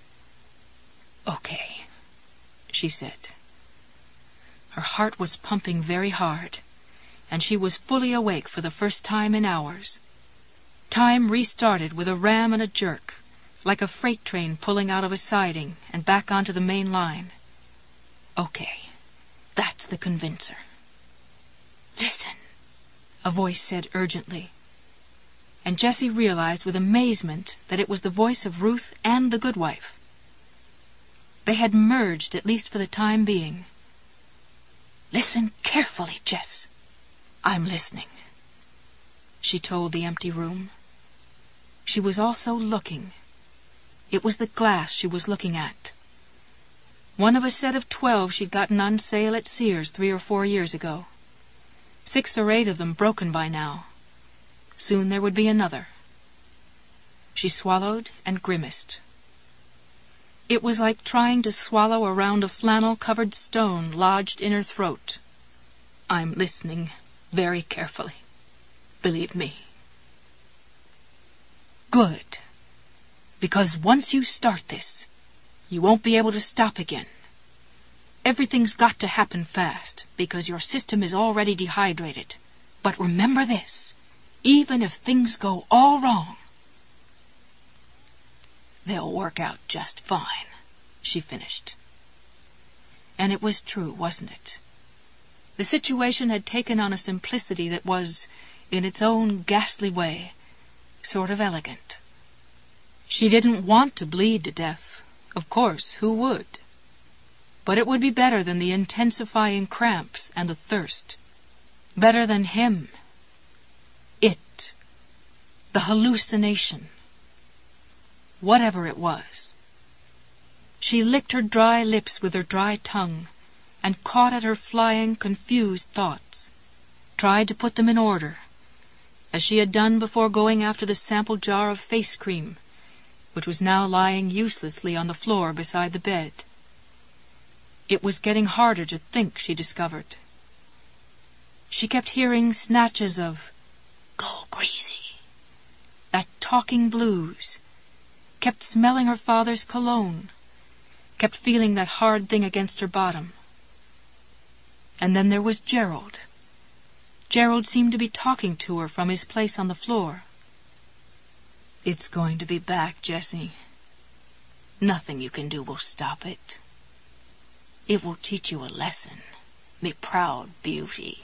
Okay, she said. Her heart was pumping very hard, and she was fully awake for the first time in hours. Time restarted with a ram and a jerk, like a freight train pulling out of a siding and back onto the main line. Okay, that's the convincer. Listen, a voice said urgently. and Jessie realized with amazement that it was the voice of Ruth and the Goodwife. They had merged, at least for the time being. "Listen carefully, Jess. I'm listening," she told the empty room. She was also looking. It was the glass she was looking at. One of a set of 12 she'd gotten on sale at Sears 3 or 4 years ago. 6 or 8 of them broken by now. Soon there would be another. She swallowed and grimaced. It was like trying to swallow around a flannel-covered stone lodged in her throat. "I'm listening very carefully. Believe me." "Good. Because once you start this, you won't be able to stop again. Everything's got to happen fast, because your system is already dehydrated. But remember this, even if things go all wrong, they'll work out just fine," she finished. And it was true, wasn't it? The situation had taken on a simplicity that was, in its own ghastly way, sort of elegant. She didn't want to bleed to death. Of course, who would? But it would be better than the intensifying cramps and the thirst. Better than him. It. The hallucination. Whatever it was. She licked her dry lips with her dry tongue and caught at her flying, confused thoughts, tried to put them in order, as she had done before going after the sample jar of face cream, which was now lying uselessly on the floor beside the bed. It was getting harder to think, she discovered. She kept hearing snatches of "Go Greasy," that talking blues, kept smelling her father's cologne, kept feeling that hard thing against her bottom. And then there was Gerald. Gerald seemed to be talking to her from his place on the floor. "It's going to be back, Jessie. Nothing you can do will stop it. It will teach you a lesson, me proud beauty."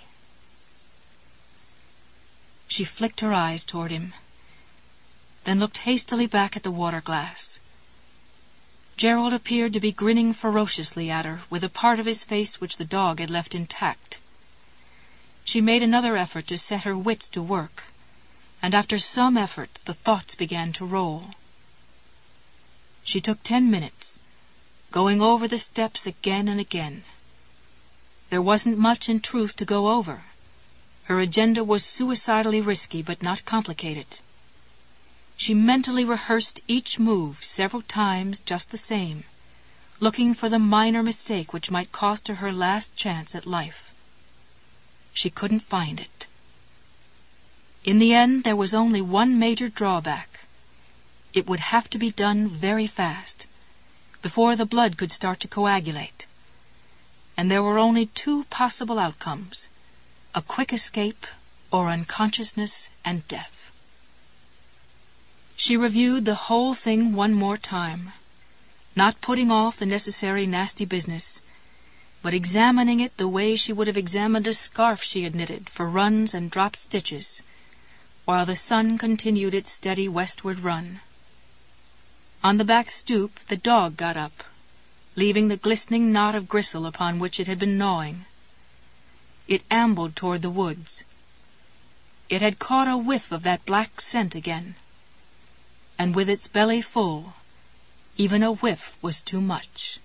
She flicked her eyes toward him, then looked hastily back at the water glass. Gerald appeared to be grinning ferociously at her, with a part of his face which the dog had left intact. She made another effort to set her wits to work, and after some effort the thoughts began to roll. She took 10 minutes, going over the steps again and again. There wasn't much in truth to go over. Her agenda was suicidally risky but not complicated. She mentally rehearsed each move several times just the same, looking for the minor mistake which might cost her her last chance at life. She couldn't find it. In the end, there was only one major drawback. It would have to be done very fast, before the blood could start to coagulate. And there were only 2 possible outcomes: a quick escape or unconsciousness and death. She reviewed the whole thing one more time, not putting off the necessary nasty business, but examining it the way she would have examined a scarf she had knitted for runs and dropped stitches, while the sun continued its steady westward run. On the back stoop the dog got up, leaving the glistening knot of gristle upon which it had been gnawing. It ambled toward the woods. It had caught a whiff of that black scent again, and with its belly full, even a whiff was too much.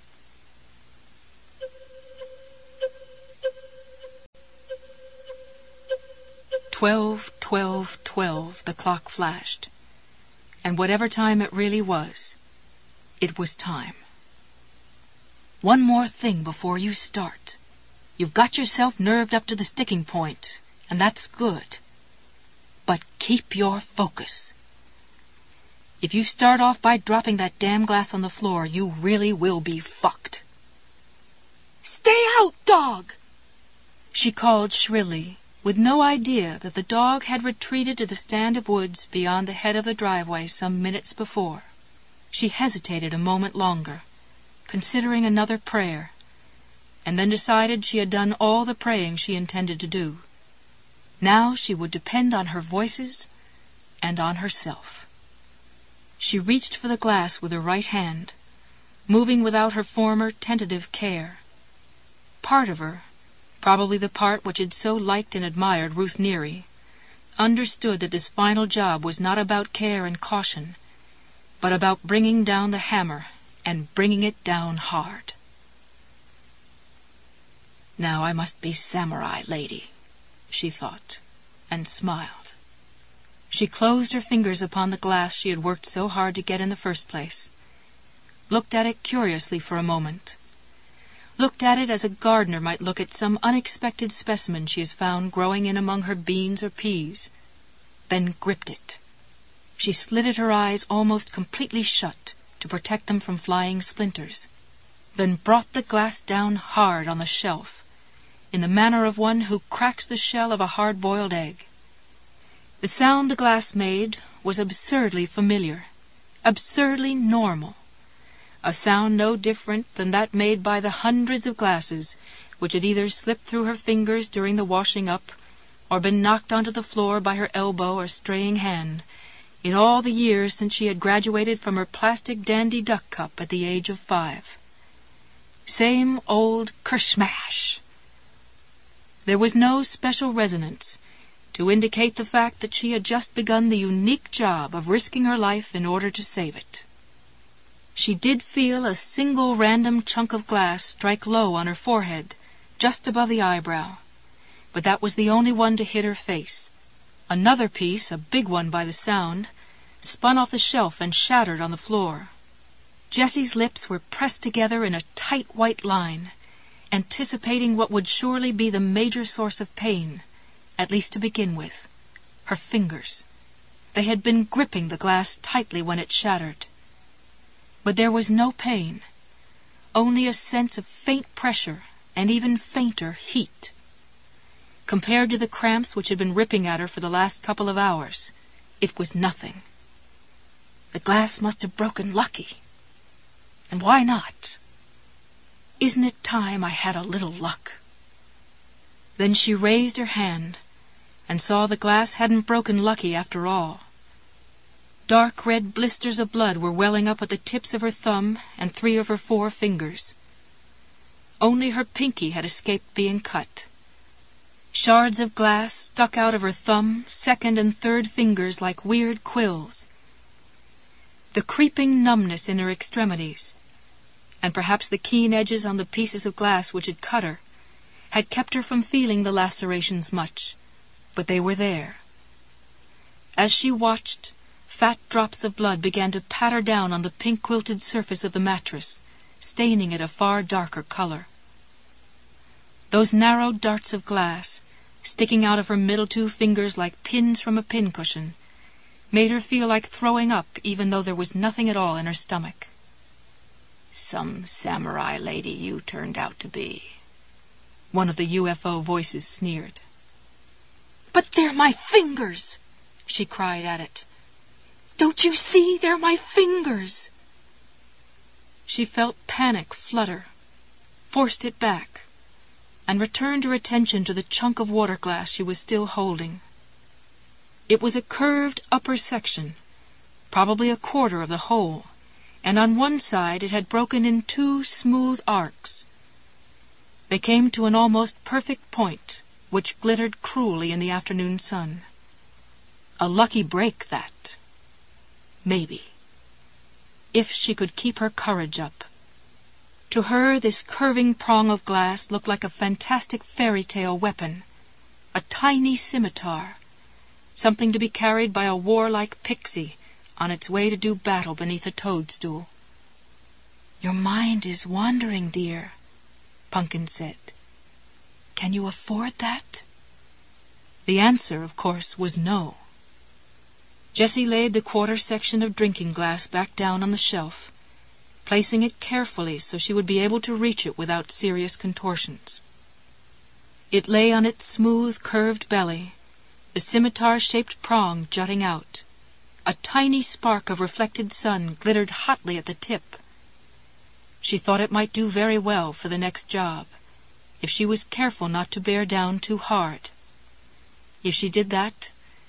"12, 12, 12, the clock flashed, and whatever time it really was, it was time. "One more thing before you start. You've got yourself nerved up to the sticking point, and that's good. But keep your focus. If you start off by dropping that damn glass on the floor, you really will be fucked." "Stay out, dog!" she called shrilly, with no idea that the dog had retreated to the stand of woods beyond the head of the driveway some minutes before. She hesitated a moment longer, considering another prayer, and then decided she had done all the praying she intended to do. Now she would depend on her voices and on herself. She reached for the glass with her right hand, moving without her former tentative care. Part of her, probably the part which had so liked and admired Ruth Neary, understood that this final job was not about care and caution, but about bringing down the hammer and bringing it down hard. "Now I must be samurai lady," she thought, and smiled. She closed her fingers upon the glass she had worked so hard to get in the first place, looked at it curiously for a moment, looked at it as a gardener might look at some unexpected specimen she has found growing in among her beans or peas, then gripped it. She slitted her eyes almost completely shut to protect them from flying splinters, then brought the glass down hard on the shelf, in the manner of one who cracks the shell of a hard-boiled egg. The sound the glass made was absurdly familiar, absurdly normal, a sound no different than that made by the hundreds of glasses which had either slipped through her fingers during the washing up or been knocked onto the floor by her elbow or straying hand in all the years since she had graduated from her plastic dandy duck cup at the age of 5. Same old kershmash. There was no special resonance to indicate the fact that she had just begun the unique job of risking her life in order to save it. She did feel a single random chunk of glass strike low on her forehead, just above the eyebrow, but that was the only one to hit her face. Another piece, a big one by the sound, spun off the shelf and shattered on the floor. Jessie's lips were pressed together in a tight white line, anticipating what would surely be the major source of pain, at least to begin with, her fingers. They had been gripping the glass tightly when it shattered. But there was no pain, only a sense of faint pressure and even fainter heat. Compared to the cramps which had been ripping at her for the last couple of hours, it was nothing. The glass must have broken lucky. And why not? Isn't it time I had a little luck? Then she raised her hand and saw the glass hadn't broken lucky after all. Dark red blisters of blood were welling up at the tips of her thumb and 3 of her 4 fingers. Only her pinky had escaped being cut. Shards of glass stuck out of her thumb, 2nd and 3rd fingers like weird quills. The creeping numbness in her extremities, and perhaps the keen edges on the pieces of glass which had cut her, had kept her from feeling the lacerations much, but they were there. As she watched, fat drops of blood began to patter down on the pink-quilted surface of the mattress, staining it a far darker color. Those narrow darts of glass, sticking out of her middle 2 fingers like pins from a pincushion, made her feel like throwing up even though there was nothing at all in her stomach. "Some samurai lady you turned out to be," one of the UFO voices sneered. "But they're my fingers!" she cried at it. "Don't you see? They're my fingers!" She felt panic flutter, forced it back, and returned her attention to the chunk of water glass she was still holding. It was a curved upper section, probably a quarter of the whole, and on one side it had broken in 2 smooth arcs. They came to an almost perfect point, which glittered cruelly in the afternoon sun. A lucky break, that. Maybe. If she could keep her courage up. To her, this curving prong of glass looked like a fantastic fairy tale weapon, a tiny scimitar, something to be carried by a warlike pixie on its way to do battle beneath a toadstool. "Your mind is wandering, dear," Punkin said. "Can you afford that?" The answer, of course, was no. Jessie laid the quarter section of drinking glass back down on the shelf, placing it carefully so she would be able to reach it without serious contortions. It lay on its smooth, curved belly, the scimitar-shaped prong jutting out. A tiny spark of reflected sun glittered hotly at the tip. She thought it might do very well for the next job, if she was careful not to bear down too hard. If she did that,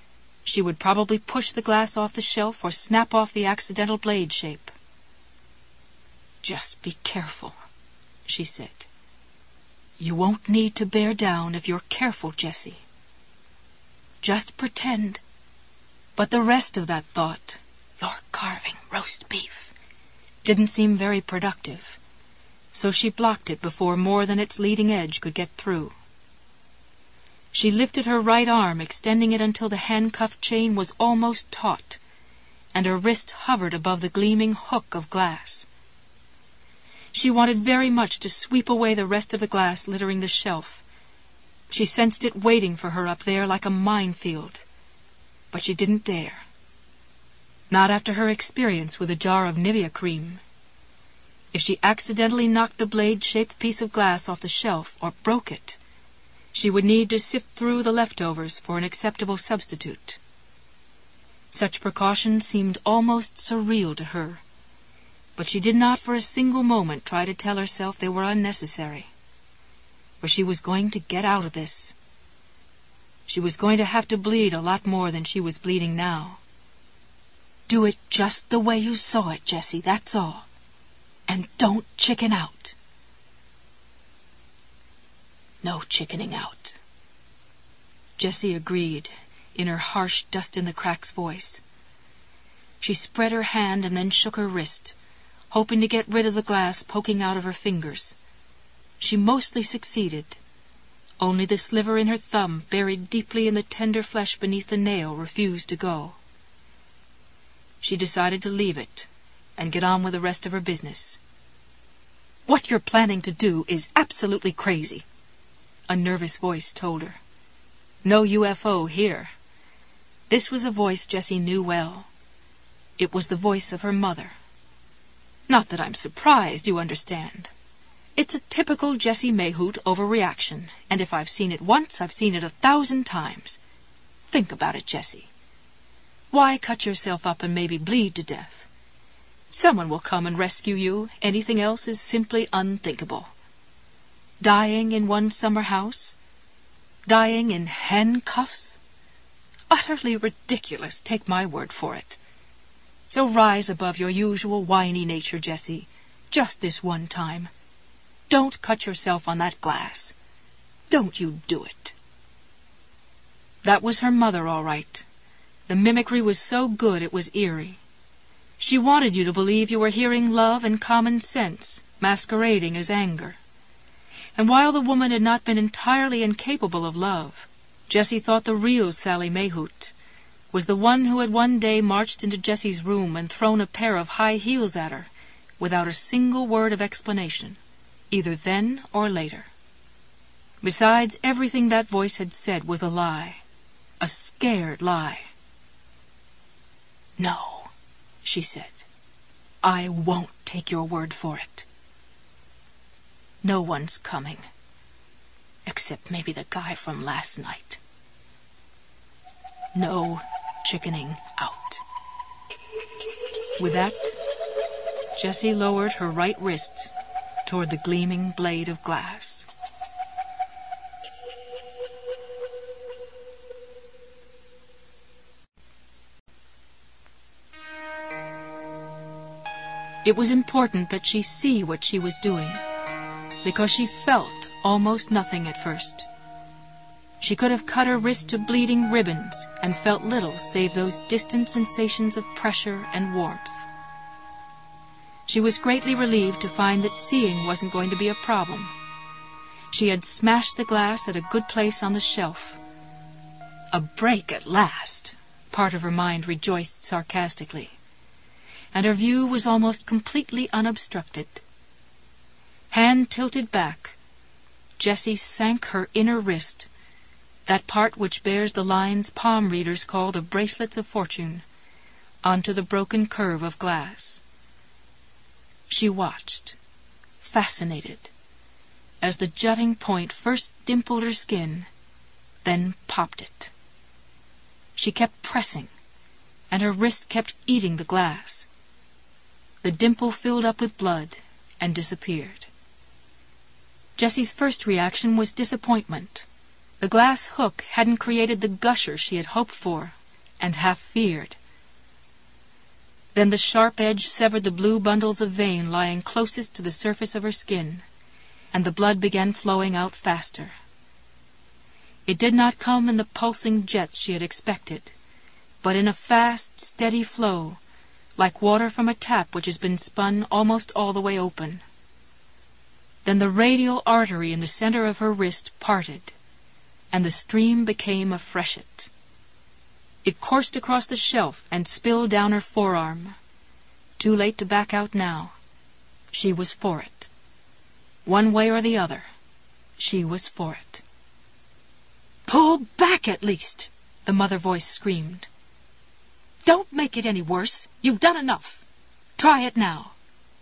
she would probably push the glass off the shelf or snap off the accidental blade shape. "Just be careful," she said. "You won't need to bear down if you're careful, Jessie. Just pretend." But the rest of that thought, "You're carving roast beef," didn't seem very productive, so she blocked it before more than its leading edge could get through. She lifted her right arm, extending it until the handcuff chain was almost taut, and her wrist hovered above the gleaming hook of glass. She wanted very much to sweep away the rest of the glass littering the shelf. She sensed it waiting for her up there like a minefield, but she didn't dare. Not after her experience with a jar of Nivea cream. If she accidentally knocked the blade-shaped piece of glass off the shelf or broke it, she would need to sift through the leftovers for an acceptable substitute. Such precautions seemed almost surreal to her, but she did not for a single moment try to tell herself they were unnecessary. For she was going to get out of this. She was going to have to bleed a lot more than she was bleeding now. "Do it just the way you saw it, Jessie, that's all. And don't chicken out." "No chickening out," Jessie agreed, in her harsh dust-in-the-cracks voice. She spread her hand and then shook her wrist, hoping to get rid of the glass poking out of her fingers. She mostly succeeded. Only the sliver in her thumb, buried deeply in the tender flesh beneath the nail, refused to go. She decided to leave it and get on with the rest of her business. "What you're planning to do is absolutely crazy," a nervous voice told her. "No UFO here." This was a voice Jessie knew well. It was the voice of her mother. Not that I'm surprised, you understand. It's a typical Jessie Mayhoot overreaction, and if I've seen it once, I've seen it 1,000 times. Think about it, Jessie. Why cut yourself up and maybe bleed to death? Someone will come and rescue you. Anything else is simply unthinkable. Dying in one summer house? Dying in handcuffs? Utterly ridiculous, take my word for it. So rise above your usual whiny nature, Jessie, just this one time. Don't cut yourself on that glass. Don't you do it. That was her mother, all right. The mimicry was so good it was eerie. She wanted you to believe you were hearing love and common sense, masquerading as anger. And while the woman had not been entirely incapable of love, Jessie thought the real Sally Mayhoot was the one who had one day marched into Jessie's room and thrown a pair of high heels at her without a single word of explanation, either then or later. Besides, everything that voice had said was a lie, a scared lie. "No," she said, "I won't take your word for it. No one's coming, except maybe the guy from last night. No chickening out." With that, Jessie lowered her right wrist toward the gleaming blade of glass. It was important that she see what she was doing, because she felt almost nothing at first. She could have cut her wrist to bleeding ribbons and felt little save those distant sensations of pressure and warmth. She was greatly relieved to find that seeing wasn't going to be a problem. She had smashed the glass at a good place on the shelf. A break at last, part of her mind rejoiced sarcastically, and her view was almost completely unobstructed. Hand tilted back, Jessie sank her inner wrist, that part which bears the lines palm readers call the bracelets of fortune, onto the broken curve of glass. She watched, fascinated, as the jutting point first dimpled her skin, then popped it. She kept pressing, and her wrist kept eating the glass. The dimple filled up with blood and disappeared. Jessie's first reaction was disappointment. The glass hook hadn't created the gusher she had hoped for, and half feared. Then the sharp edge severed the blue bundles of vein lying closest to the surface of her skin, and the blood began flowing out faster. It did not come in the pulsing jets she had expected, but in a fast, steady flow, like water from a tap which has been spun almost all the way open. Then the radial artery in the center of her wrist parted, and the stream became a freshet. It coursed across the shelf and spilled down her forearm. Too late to back out now. She was for it. One way or the other, she was for it. "Pull back, at least!" the mother voice screamed. "Don't make it any worse. You've done enough. Try it now."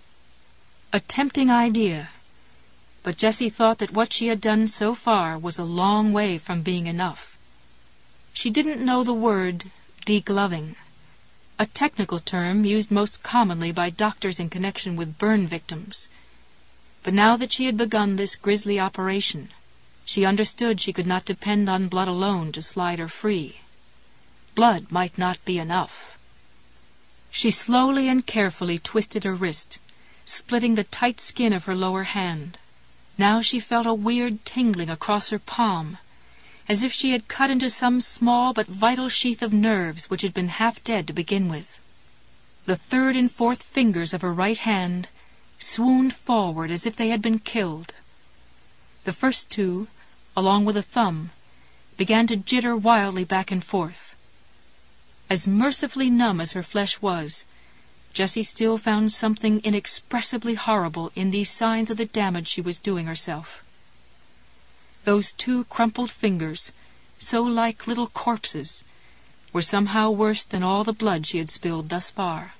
A tempting idea, but Jessie thought that what she had done so far was a long way from being enough. She didn't know the word degloving, a technical term used most commonly by doctors in connection with burn victims. But now that she had begun this grisly operation, she understood she could not depend on blood alone to slide her free. Blood might not be enough. She slowly and carefully twisted her wrist, splitting the tight skin of her lower hand. Now she felt a weird tingling across her palm, as if she had cut into some small but vital sheath of nerves which had been half dead to begin with. The third and fourth fingers of her right hand swooned forward as if they had been killed. The first two, along with a thumb, began to jitter wildly back and forth. As mercifully numb as her flesh was, Jessie still found something inexpressibly horrible in these signs of the damage she was doing herself. Those two crumpled fingers, so like little corpses, were somehow worse than all the blood she had spilled thus far.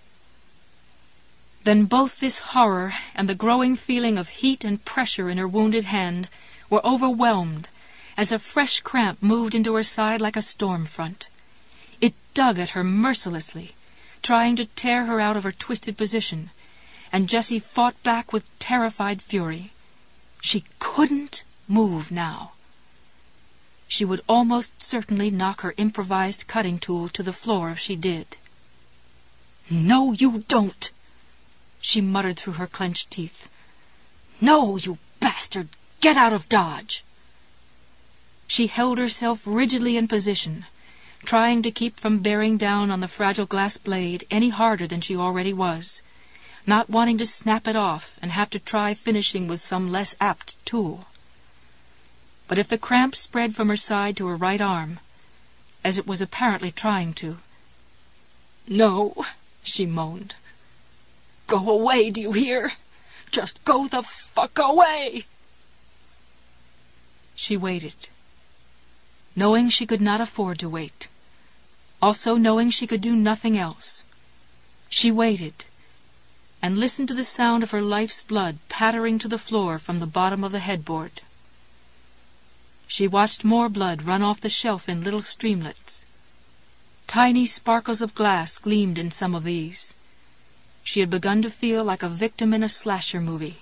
Then both this horror and the growing feeling of heat and pressure in her wounded hand were overwhelmed as a fresh cramp moved into her side like a storm front. It dug at her mercilessly, trying to tear her out of her twisted position, and Jessie fought back with terrified fury. She couldn't move now. She would almost certainly knock her improvised cutting tool to the floor if she did. "No, you don't!" she muttered through her clenched teeth. "No, you bastard! Get out of Dodge!" She held herself rigidly in position, trying to keep from bearing down on the fragile glass blade any harder than she already was, not wanting to snap it off and have to try finishing with some less apt tool. But if the cramp spread from her side to her right arm, as it was apparently trying to, "No," she moaned. "Go away, do you hear? Just go the fuck away!" She waited, knowing she could not afford to wait, also knowing she could do nothing else. She waited, and listened to the sound of her life's blood pattering to the floor from the bottom of the headboard. She watched more blood run off the shelf in little streamlets. Tiny sparkles of glass gleamed in some of these. She had begun to feel like a victim in a slasher movie.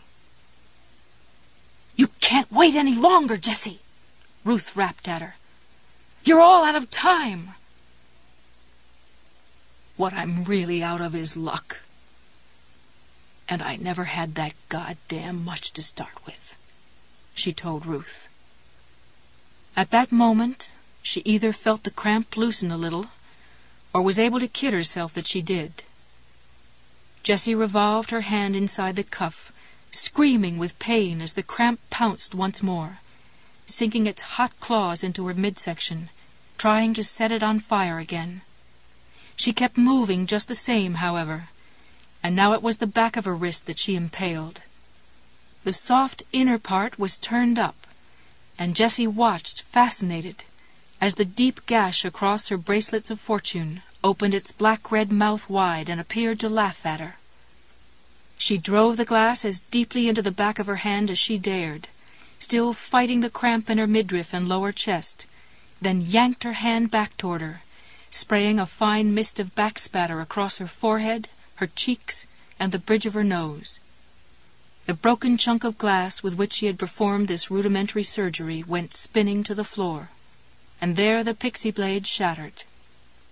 "You can't wait any longer, Jessie!" Ruth rapped at her. "You're all out of time!" "What I'm really out of is luck. And I never had that goddamn much to start with," she told Ruth. At that moment, she either felt the cramp loosen a little, or was able to kid herself that she did. Jessie revolved her hand inside the cuff, screaming with pain as the cramp pounced once more, sinking its hot claws into her midsection, trying to set it on fire again. She kept moving just the same, however, and now it was the back of her wrist that she impaled. The soft inner part was turned up, and Jessie watched, fascinated, as the deep gash across her bracelets of fortune opened its black-red mouth wide and appeared to laugh at her. She drove the glass as deeply into the back of her hand as she dared, still fighting the cramp in her midriff and lower chest, then yanked her hand back toward her, spraying a fine mist of back spatter across her forehead, her cheeks, and the bridge of her nose. The broken chunk of glass with which she had performed this rudimentary surgery went spinning to the floor, and there the pixie blade shattered.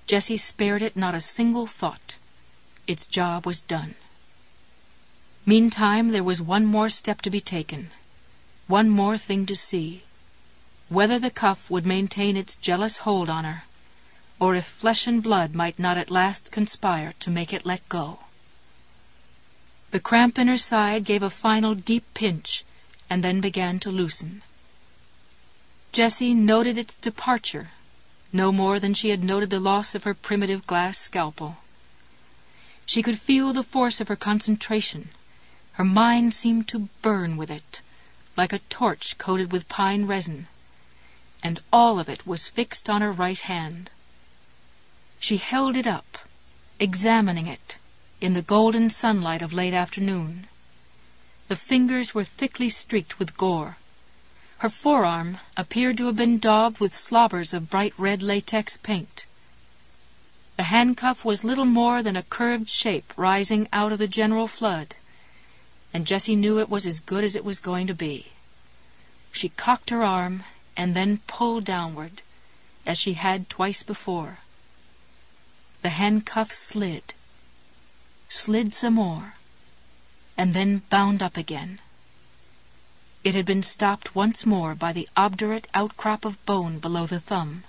Jessie spared it not a single thought. Its job was done. Meantime, there was one more step to be taken, one more thing to see, whether the cuff would maintain its jealous hold on her, or if flesh and blood might not at last conspire to make it let go. The cramp in her side gave a final deep pinch, and then began to loosen. Jessie noted its departure, no more than she had noted the loss of her primitive glass scalpel. She could feel the force of her concentration. Her mind seemed to burn with it, like a torch coated with pine resin, and all of it was fixed on her right hand. She held it up, examining it, in the golden sunlight of late afternoon. The fingers were thickly streaked with gore. Her forearm appeared to have been daubed with slobbers of bright red latex paint. The handcuff was little more than a curved shape rising out of the general flood, and Jessie knew it was as good as it was going to be. She cocked her arm and then pulled downward, as she had twice before. The handcuff slid some more, and then bound up again. It had been stopped once more by the obdurate outcrop of bone below the thumb.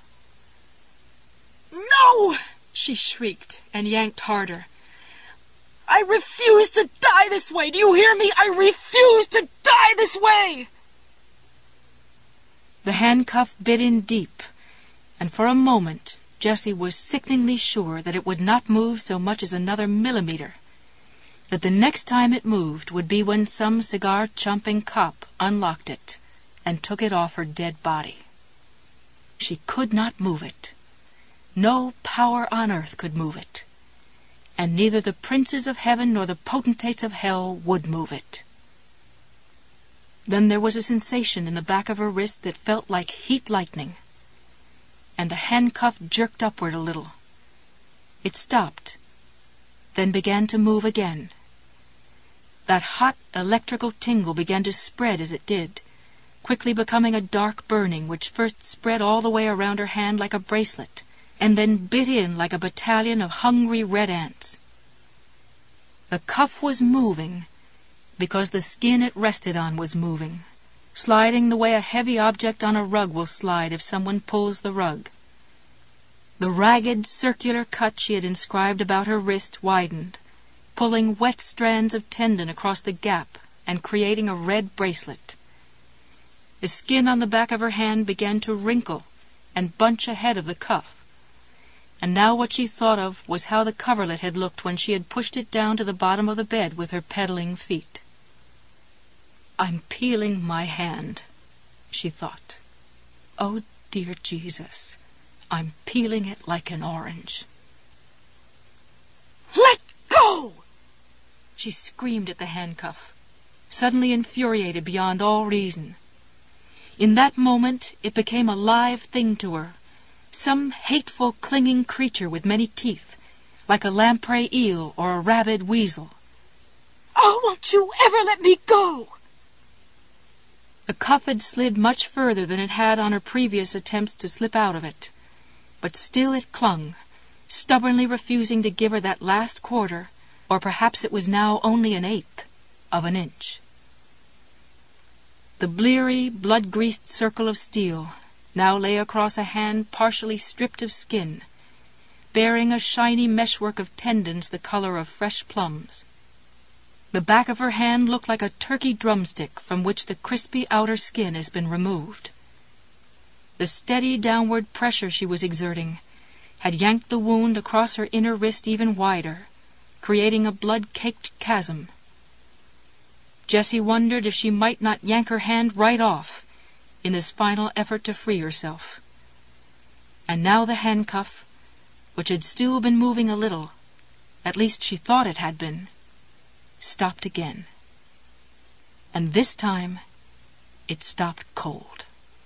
"No!" she shrieked, and yanked harder. "I refuse to die this way! Do you hear me? I refuse to die this way!" The handcuff bit in deep, and for a moment Jessie was sickeningly sure that it would not move so much as another millimeter, that the next time it moved would be when some cigar-chomping cop unlocked it and took it off her dead body. She could not move it. No power on earth could move it, and neither the princes of heaven nor the potentates of hell would move it. Then there was a sensation in the back of her wrist that felt like heat lightning, and the handcuff jerked upward a little. It stopped, then began to move again. That hot electrical tingle began to spread as it did, quickly becoming a dark burning which first spread all the way around her hand like a bracelet, and then bit in like a battalion of hungry red ants. The cuff was moving because the skin it rested on was moving, sliding the way a heavy object on a rug will slide if someone pulls the rug. The ragged, circular cut she had inscribed about her wrist widened, pulling wet strands of tendon across the gap and creating a red bracelet. The skin on the back of her hand began to wrinkle and bunch ahead of the cuff, and now what she thought of was how the coverlet had looked when she had pushed it down to the bottom of the bed with her pedaling feet. "I'm peeling my hand," she thought. "Oh, dear Jesus, I'm peeling it like an orange." "Let go!" She screamed at the handcuff, suddenly infuriated beyond all reason. In that moment it became a live thing to her, some hateful, clinging creature with many teeth, like a lamprey eel or a rabid weasel. "Oh, won't you ever let me go?" The cuff had slid much further than it had on her previous attempts to slip out of it, but still it clung, stubbornly refusing to give her that last quarter, or perhaps it was now only an eighth, of an inch. The bleary, blood-greased circle of steel now lay across a hand partially stripped of skin, bearing a shiny meshwork of tendons the color of fresh plums. The back of her hand looked like a turkey drumstick from which the crispy outer skin has been removed. The steady downward pressure she was exerting had yanked the wound across her inner wrist even wider, creating a blood-caked chasm. Jessie wondered if she might not yank her hand right off in this final effort to free herself. And now the handcuff, which had still been moving a little, at least she thought it had been, stopped again. And this time it stopped cold.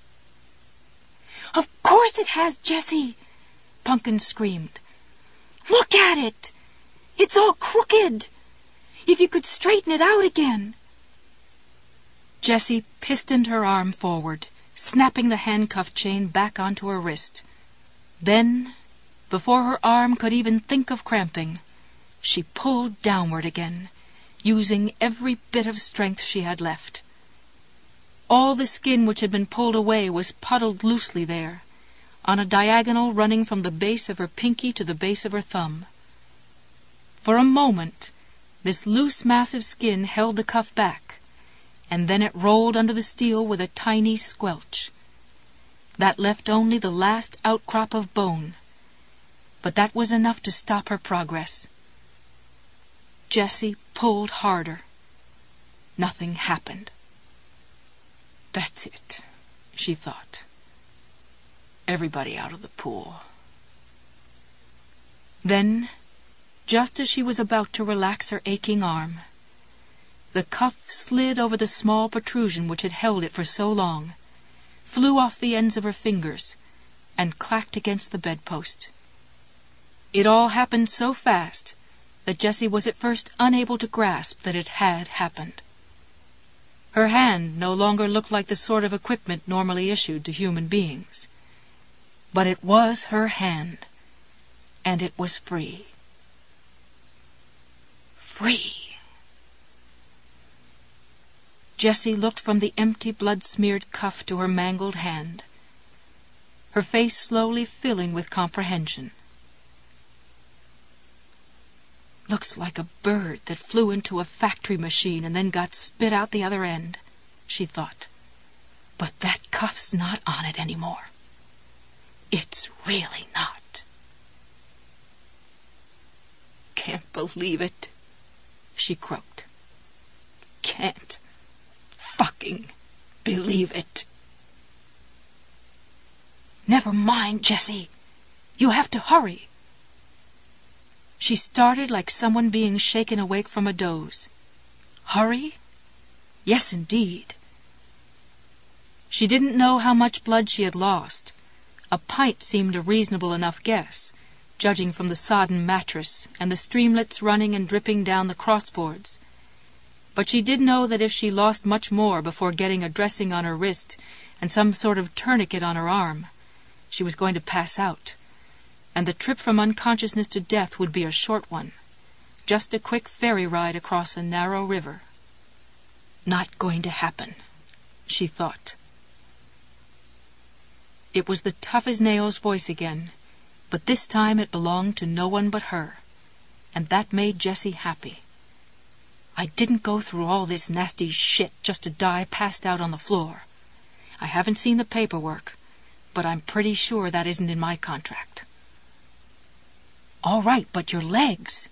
"Of course it has, Jessie!" Punkin screamed. "Look at it! It's all crooked! If you could straighten it out again!" Jessie pistoned her arm forward, snapping the handcuff chain back onto her wrist. Then Before her arm could even think of cramping, she pulled downward again, using every bit of strength she had left. All the skin which had been pulled away was puddled loosely there, on a diagonal running from the base of her pinky to the base of her thumb. For a moment, this loose mass of skin held the cuff back, and then it rolled under the steel with a tiny squelch. That left only the last outcrop of bone, but that was enough to stop her progress. Jessie pulled harder. Nothing happened. That's it, she thought. Everybody out of the pool. Then, just as she was about to relax her aching arm, the cuff slid over the small protrusion which had held it for so long, flew off the ends of her fingers, and clacked against the bedpost. It all happened so fast that Jessie was at first unable to grasp that it had happened. Her hand no longer looked like the sort of equipment normally issued to human beings. But it was her hand, and it was free. Free! Jessie looked from the empty, blood-smeared cuff to her mangled hand, her face slowly filling with comprehension. Looks like a bird that flew into a factory machine and then got spit out the other end, she thought. But that cuff's not on it anymore. It's really not. Can't believe it, she croaked. Can't fucking believe it. Never mind, Jessie. You have to hurry. She started like someone being shaken awake from a doze. Hurry? Yes, indeed. She didn't know how much blood she had lost. A pint seemed a reasonable enough guess, judging from the sodden mattress and the streamlets running and dripping down the crossboards. But she did know that if she lost much more before getting a dressing on her wrist and some sort of tourniquet on her arm, she was going to pass out, and the trip from unconsciousness to death would be a short one, just a quick ferry ride across a narrow river. Not going to happen, she thought. It was the tough-as-nails voice again, but this time it belonged to no one but her, and that made Jessie happy. I didn't go through all this nasty shit just to die passed out on the floor. I haven't seen the paperwork, but I'm pretty sure that isn't in my contract. All right, but your legs.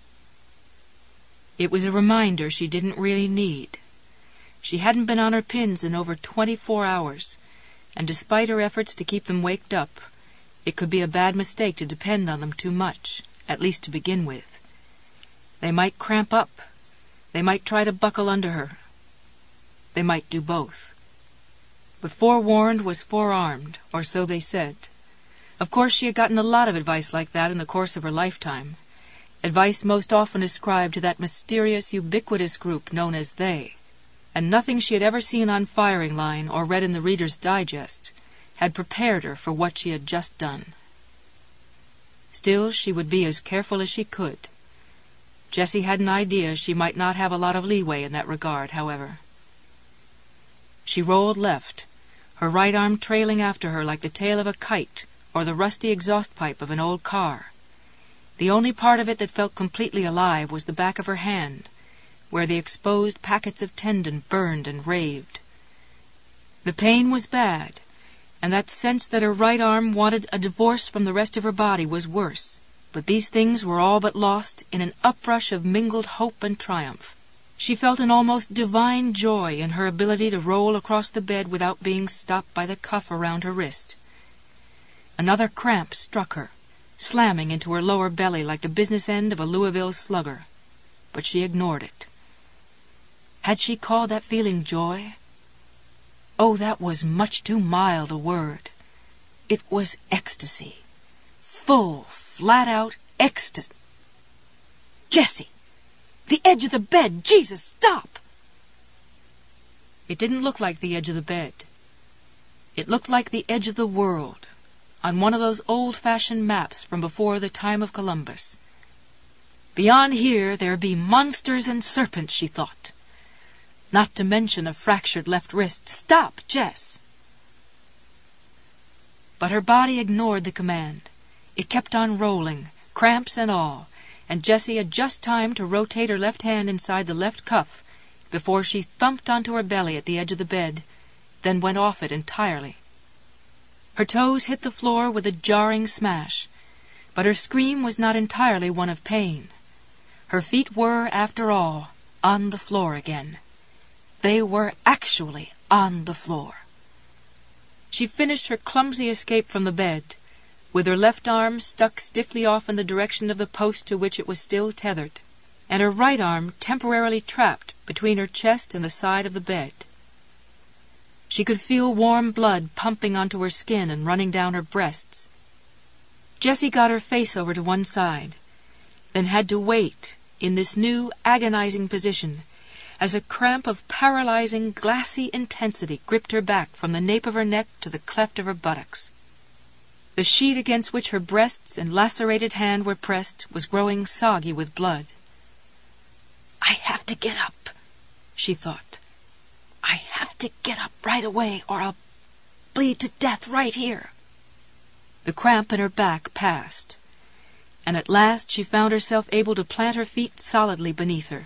It was a reminder she didn't really need. She hadn't been on her pins in over 24 hours, and despite her efforts to keep them waked up, it could be a bad mistake to depend on them too much, at least to begin with. They might cramp up. They might try to buckle under her. They might do both. But forewarned was forearmed, or so they said. Of course, she had gotten a lot of advice like that in the course of her lifetime, advice most often ascribed to that mysterious, ubiquitous group known as they, and nothing she had ever seen on firing line or read in the Reader's Digest had prepared her for what she had just done. Still, she would be as careful as she could. Jessie had an idea she might not have a lot of leeway in that regard, however. She rolled left, her right arm trailing after her like the tail of a kite or the rusty exhaust pipe of an old car. The only part of it that felt completely alive was the back of her hand, where the exposed packets of tendon burned and raved. The pain was bad, and that sense that her right arm wanted a divorce from the rest of her body was worse, but these things were all but lost in an uprush of mingled hope and triumph. She felt an almost divine joy in her ability to roll across the bed without being stopped by the cuff around her wrist. Another cramp struck her, slamming into her lower belly like the business end of a Louisville slugger, but she ignored it. Had she called that feeling joy? Oh, that was much too mild a word. It was ecstasy. Full, flat-out ecstasy. Jessie! The edge of the bed! Jesus, stop! It didn't look like the edge of the bed. It looked like the edge of the world, on one of those old-fashioned maps from before the time of Columbus. Beyond here there be monsters and serpents, she thought. Not to mention a fractured left wrist. Stop, Jess! But her body ignored the command. It kept on rolling, cramps and all, and Jessie had just time to rotate her left hand inside the left cuff before she thumped onto her belly at the edge of the bed, then went off it entirely. Her toes hit the floor with a jarring smash, but her scream was not entirely one of pain. Her feet were, after all, on the floor again. They were actually on the floor. She finished her clumsy escape from the bed, with her left arm stuck stiffly off in the direction of the post to which it was still tethered, and her right arm temporarily trapped between her chest and the side of the bed. She could feel warm blood pumping onto her skin and running down her breasts. Jessie got her face over to one side, then had to wait in this new agonizing position as a cramp of paralyzing, glassy intensity gripped her back from the nape of her neck to the cleft of her buttocks. The sheet against which her breasts and lacerated hand were pressed was growing soggy with blood. "I have to get up," she thought. "I have to get up right away, or I'll bleed to death right here." The cramp in her back passed, and at last she found herself able to plant her feet solidly beneath her.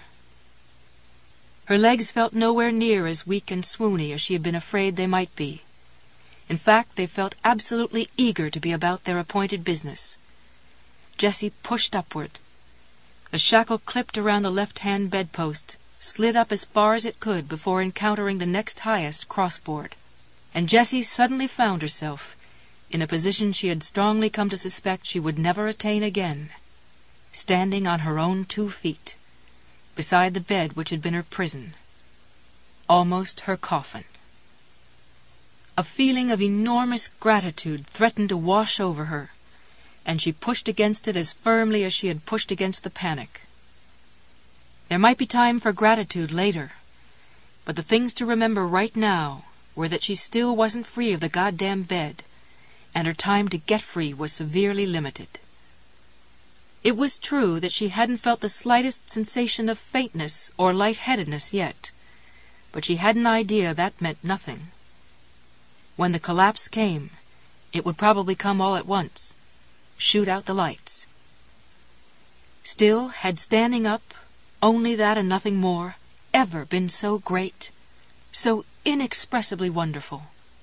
Her legs felt nowhere near as weak and swoony as she had been afraid they might be. In fact, they felt absolutely eager to be about their appointed business. Jessie pushed upward. The shackle clipped around the left-hand bedpost slid up as far as it could before encountering the next highest crossboard, and Jessie suddenly found herself in a position she had strongly come to suspect she would never attain again, standing on her own 2 feet, beside the bed which had been her prison, almost her coffin. A feeling of enormous gratitude threatened to wash over her, and she pushed against it as firmly as she had pushed against the panic. There might be time for gratitude later, but the things to remember right now were that she still wasn't free of the goddamn bed, and her time to get free was severely limited. It was true that she hadn't felt the slightest sensation of faintness or lightheadedness yet, but she had an idea that meant nothing. When the collapse came, it would probably come all at once, shoot out the lights. Still, had standing up, only that and nothing more, ever been so great, so inexpressibly wonderful?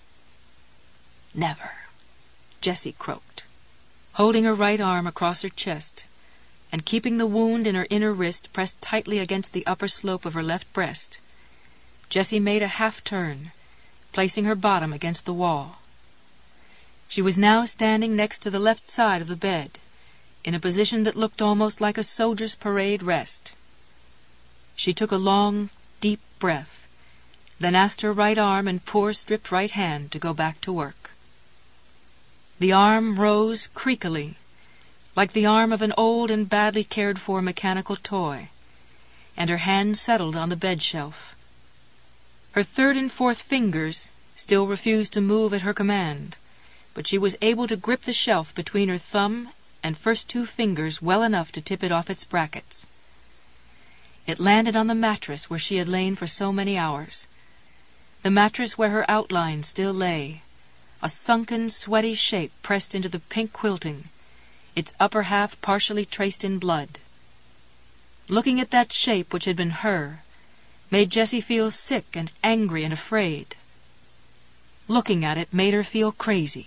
Never, Jessie croaked, holding her right arm across her chest and keeping the wound in her inner wrist pressed tightly against the upper slope of her left breast. Jessie made a half-turn, placing her bottom against the wall. She was now standing next to the left side of the bed, in a position that looked almost like a soldier's parade rest. She took a long, deep breath, then asked her right arm and poor stripped right hand to go back to work. The arm rose creakily, like the arm of an old and badly cared-for mechanical toy, and her hand settled on the bed shelf. Her 3rd and 4th fingers still refused to move at her command, but she was able to grip the shelf between her thumb and first 2 fingers well enough to tip it off its brackets. It landed on the mattress where she had lain for so many hours, the mattress where her outline still lay, a sunken, sweaty shape pressed into the pink quilting, its upper half partially traced in blood. Looking at that shape which had been her made Jessie feel sick and angry and afraid. Looking at it made her feel crazy.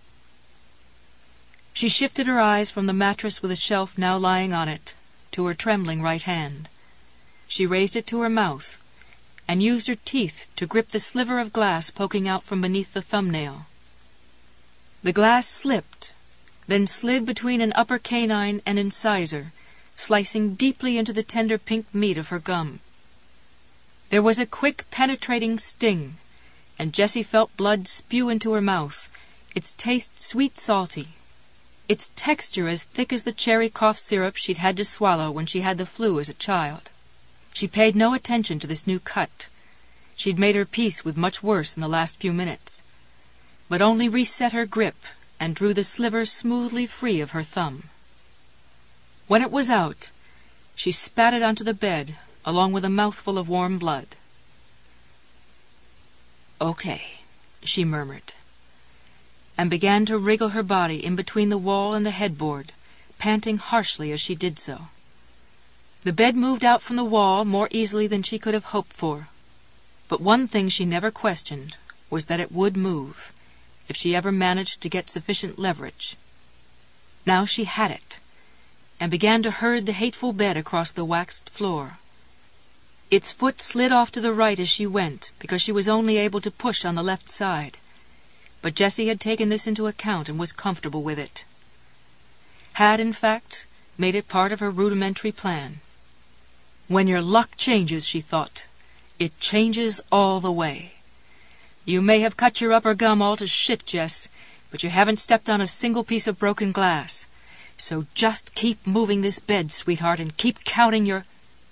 She shifted her eyes from the mattress with the shelf now lying on it to her trembling right hand. She raised it to her mouth and used her teeth to grip the sliver of glass poking out from beneath the thumbnail. The glass slipped, then slid between an upper canine and incisor, slicing deeply into the tender pink meat of her gum. There was a quick, penetrating sting, and Jessie felt blood spew into her mouth, its taste sweet-salty, its texture as thick as the cherry cough syrup she'd had to swallow when she had the flu as a child. She paid no attention to this new cut. She'd made her peace with much worse in the last few minutes, but only reset her grip and drew the sliver smoothly free of her thumb. When it was out, she spat it onto the bed, along with a mouthful of warm blood. "Okay," she murmured, and began to wriggle her body in between the wall and the headboard, panting harshly as she did so. The bed moved out from the wall more easily than she could have hoped for, but one thing she never questioned was that it would move, if she ever managed to get sufficient leverage. Now she had it, and began to herd the hateful bed across the waxed floor. Its foot slid off to the right as she went, because she was only able to push on the left side, but Jessie had taken this into account and was comfortable with it. Had, in fact, made it part of her rudimentary plan. When your luck changes, she thought, it changes all the way. You may have cut your upper gum all to shit, Jess, but you haven't stepped on a single piece of broken glass. So just keep moving this bed, sweetheart, and keep counting your...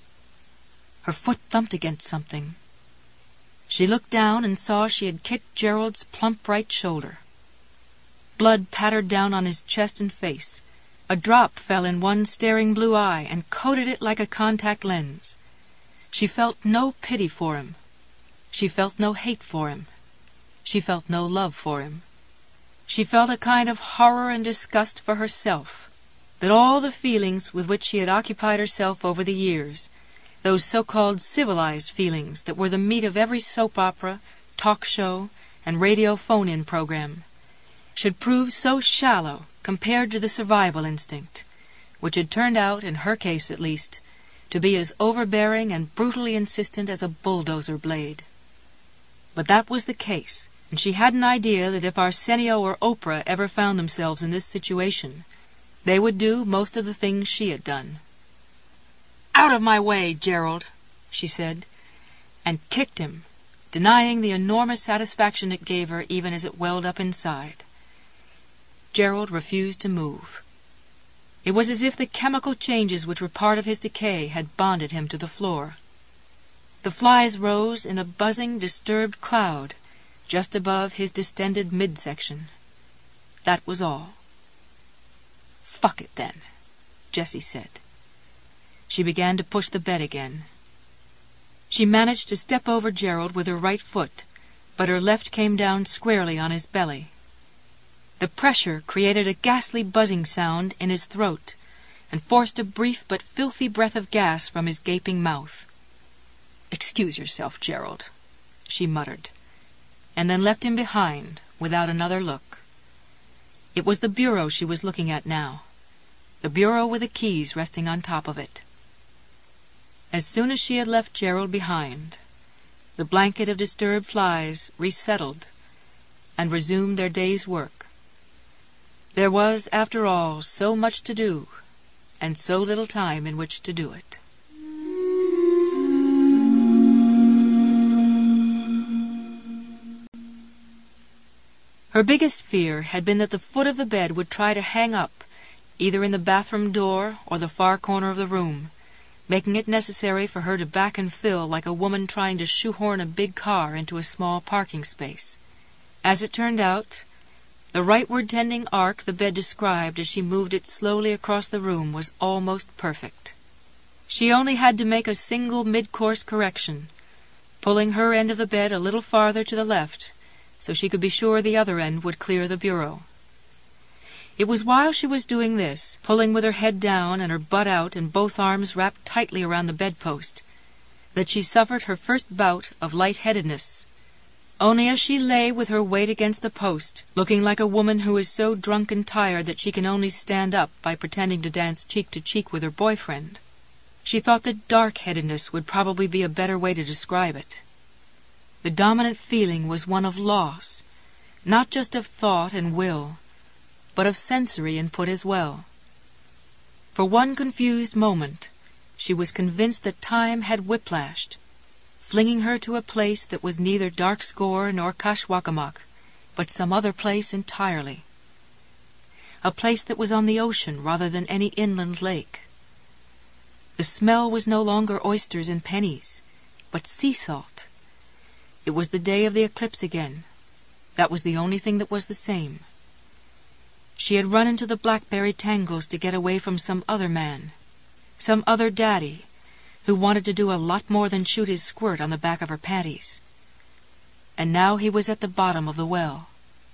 Her foot thumped against something. She looked down and saw she had kicked Gerald's plump right shoulder. Blood pattered down on his chest and face. A drop fell in one staring blue eye and coated it like a contact lens. She felt no pity for him. She felt no hate for him. She felt no love for him. She felt a kind of horror and disgust for herself, that all the feelings with which she had occupied herself over the years, those so-called civilized feelings that were the meat of every soap opera, talk show, and radio phone-in program, should prove so shallow compared to the survival instinct, which had turned out, in her case at least, to be as overbearing and brutally insistent as a bulldozer blade. But that was the case, and she had an idea that if Arsenio or Oprah ever found themselves in this situation, they would do most of the things she had done. "Out of my way, Gerald," she said, and kicked him, denying the enormous satisfaction it gave her even as it welled up inside. Gerald refused to move. It was as if the chemical changes which were part of his decay had bonded him to the floor. The flies rose in a buzzing, disturbed cloud just above his distended midsection. That was all. "Fuck it, then," Jessie said. She began to push the bed again. She managed to step over Gerald with her right foot, but her left came down squarely on his belly. The pressure created a ghastly buzzing sound in his throat and forced a brief but filthy breath of gas from his gaping mouth. "Excuse yourself, Gerald," she muttered, and then left him behind without another look. It was the bureau she was looking at now, the bureau with the keys resting on top of it. As soon as she had left Gerald behind, the blanket of disturbed flies resettled and resumed their day's work. There was, after all, so much to do, and so little time in which to do it. Her biggest fear had been that the foot of the bed would try to hang up, either in the bathroom door or the far corner of the room, making it necessary for her to back and fill like a woman trying to shoehorn a big car into a small parking space. As it turned out, the rightward-tending arc the bed described as she moved it slowly across the room was almost perfect. She only had to make a single mid-course correction, pulling her end of the bed a little farther to the left, so she could be sure the other end would clear the bureau. It was while she was doing this, pulling with her head down and her butt out and both arms wrapped tightly around the bedpost, that she suffered her first bout of light-headedness. Only as she lay with her weight against the post, looking like a woman who is so drunk and tired that she can only stand up by pretending to dance cheek to cheek with her boyfriend, she thought that dark-headedness would probably be a better way to describe it. The dominant feeling was one of loss, not just of thought and will, but of sensory input as well. For one confused moment, she was convinced that time had whiplashed, flinging her to a place that was neither Dark Score nor Kashwakamak, but some other place entirely. A place that was on the ocean rather than any inland lake. The smell was no longer oysters and pennies, but sea salt. It was the day of the eclipse again. That was the only thing that was the same. She had run into the blackberry tangles to get away from some other man, some other daddy, who wanted to do a lot more than shoot his squirt on the back of her panties. And now he was at the bottom of the well.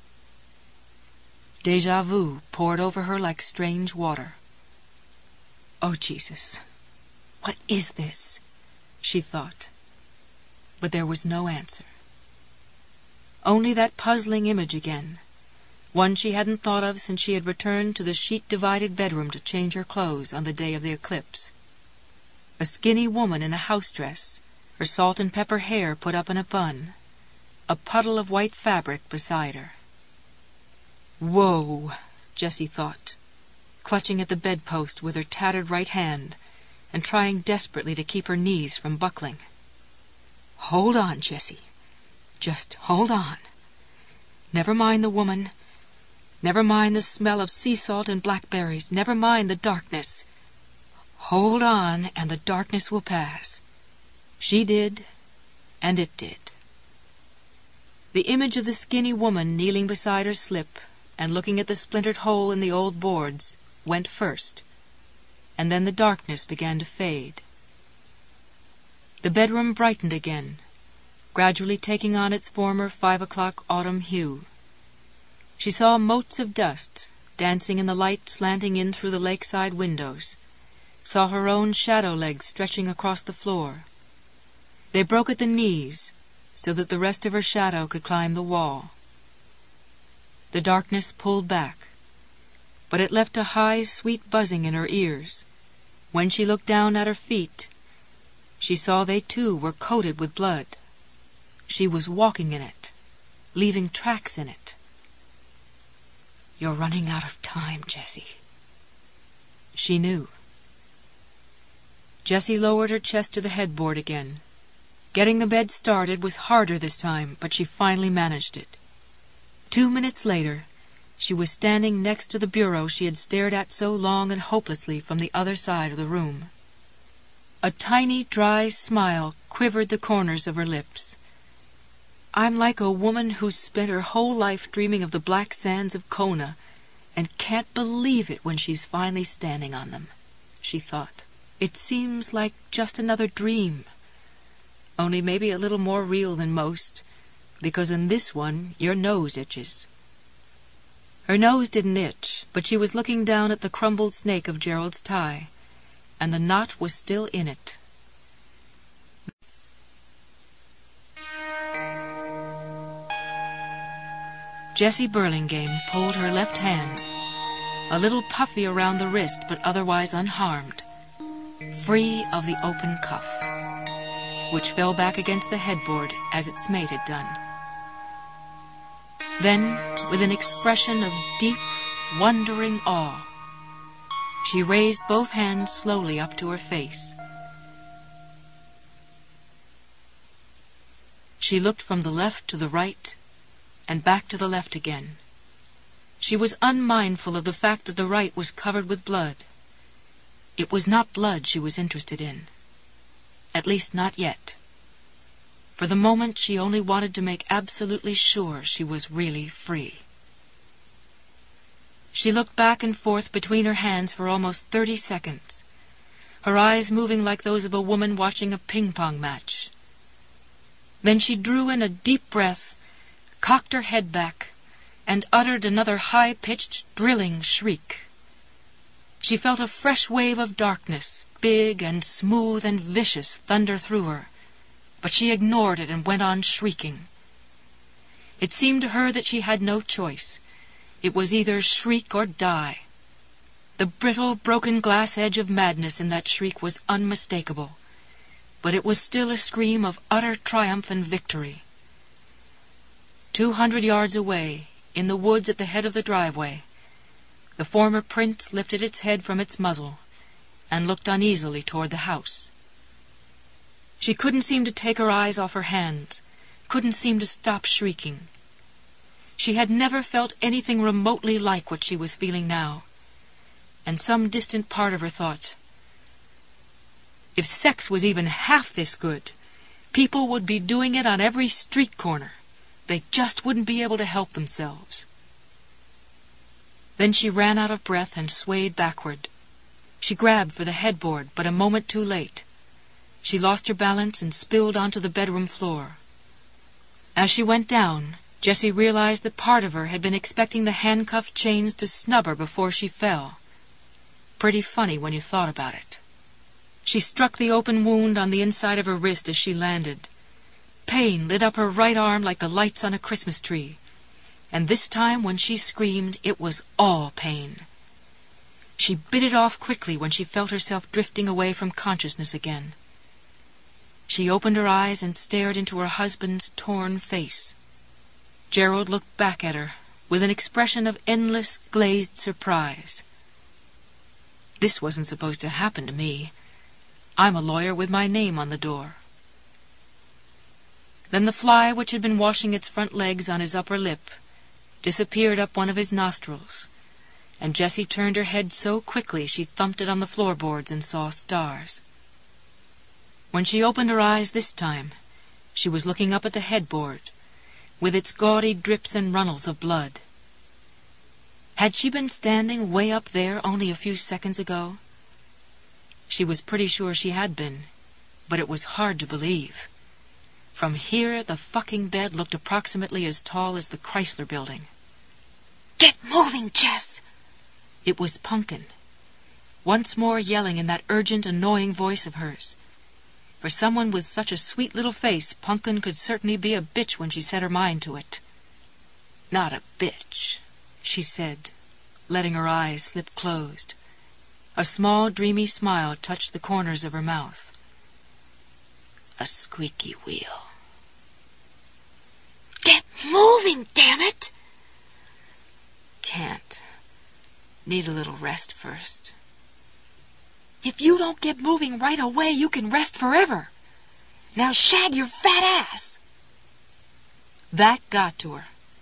Déjà vu poured over her like strange water. "Oh, Jesus, what is this?" she thought. But there was no answer. Only that puzzling image again, one she hadn't thought of since she had returned to the sheet-divided bedroom to change her clothes on the day of the eclipse. A skinny woman in a house dress, her salt and pepper hair put up in a bun, a puddle of white fabric beside her. "Whoa," Jessie thought, clutching at the bedpost with her tattered right hand and trying desperately to keep her knees from buckling. "Hold on, Jessie. Just hold on. Never mind the woman. Never mind the smell of sea salt and blackberries. Never mind the darkness. Hold on, and the darkness will pass." She did, and it did. The image of the skinny woman kneeling beside her slip and looking at the splintered hole in the old boards went first, and then the darkness began to fade. The bedroom brightened again, gradually taking on its former 5 o'clock autumn hue. She saw motes of dust dancing in the light slanting in through the lakeside windows, saw her own shadow legs stretching across the floor. They broke at the knees, so that the rest of her shadow could climb the wall. The darkness pulled back, but it left a high, sweet buzzing in her ears. When she looked down at her feet, she saw they too were coated with blood. She was walking in it, leaving tracks in it. "You're running out of time, Jessie." She knew. Jessie lowered her chest to the headboard again. Getting the bed started was harder this time, but she finally managed it. 2 minutes later, she was standing next to the bureau she had stared at so long and hopelessly from the other side of the room. A tiny, dry smile quivered the corners of her lips. "I'm like a woman who's spent her whole life dreaming of the black sands of Kona and can't believe it when she's finally standing on them," she thought. "It seems like just another dream, only maybe a little more real than most, because in this one your nose itches." Her nose didn't itch, but she was looking down at the crumbled snake of Gerald's tie, and the knot was still in it. Jessie Burlingame pulled her left hand, a little puffy around the wrist but otherwise unharmed, free of the open cuff, which fell back against the headboard as its mate had done. Then, with an expression of deep, wondering awe, she raised both hands slowly up to her face. She looked from the left to the right and back to the left again. She was unmindful of the fact that the right was covered with blood. It was not blood she was interested in, at least not yet. For the moment she only wanted to make absolutely sure she was really free. She looked back and forth between her hands for almost 30 seconds, her eyes moving like those of a woman watching a ping-pong match. Then she drew in a deep breath, cocked her head back, and uttered another high-pitched, drilling shriek. She felt a fresh wave of darkness, big and smooth and vicious, thunder through her, but she ignored it and went on shrieking. It seemed to her that she had no choice. It was either shriek or die. The brittle, broken glass edge of madness in that shriek was unmistakable, but it was still a scream of utter triumph and victory. 200 yards away, in the woods at the head of the driveway, the former prince lifted its head from its muzzle and looked uneasily toward the house. She couldn't seem to take her eyes off her hands, couldn't seem to stop shrieking. She had never felt anything remotely like what she was feeling now, and some distant part of her thought, if sex was even half this good, people would be doing it on every street corner. They just wouldn't be able to help themselves. Then she ran out of breath and swayed backward. She grabbed for the headboard, but a moment too late. She lost her balance and spilled onto the bedroom floor. As she went down, Jessie realized that part of her had been expecting the handcuffed chains to snub her before she fell. Pretty funny when you thought about it. She struck the open wound on the inside of her wrist as she landed. Pain lit up her right arm like the lights on a Christmas tree. And this time when she screamed, it was all pain. She bit it off quickly when she felt herself drifting away from consciousness again. She opened her eyes and stared into her husband's torn face. Gerald looked back at her with an expression of endless, glazed surprise. This wasn't supposed to happen to me. I'm a lawyer with my name on the door. Then the fly which had been washing its front legs on his upper lip disappeared up one of his nostrils, and Jessie turned her head so quickly she thumped it on the floorboards and saw stars. When she opened her eyes this time, she was looking up at the headboard, with its gaudy drips and runnels of blood. Had she been standing way up there only a few seconds ago? She was pretty sure she had been, but it was hard to believe. From here, the fucking bed looked approximately as tall as the Chrysler Building. "Get moving, Jess!" It was Punkin, once more yelling in that urgent, annoying voice of hers. For someone with such a sweet little face, Punkin could certainly be a bitch when she set her mind to it. "Not a bitch," she said, letting her eyes slip closed. A small, dreamy smile touched the corners of her mouth. "A squeaky wheel." "Get moving, damn it!" "Can't. Need a little rest first." "If you don't get moving right away, you can rest forever. Now shag your fat ass." That got to her.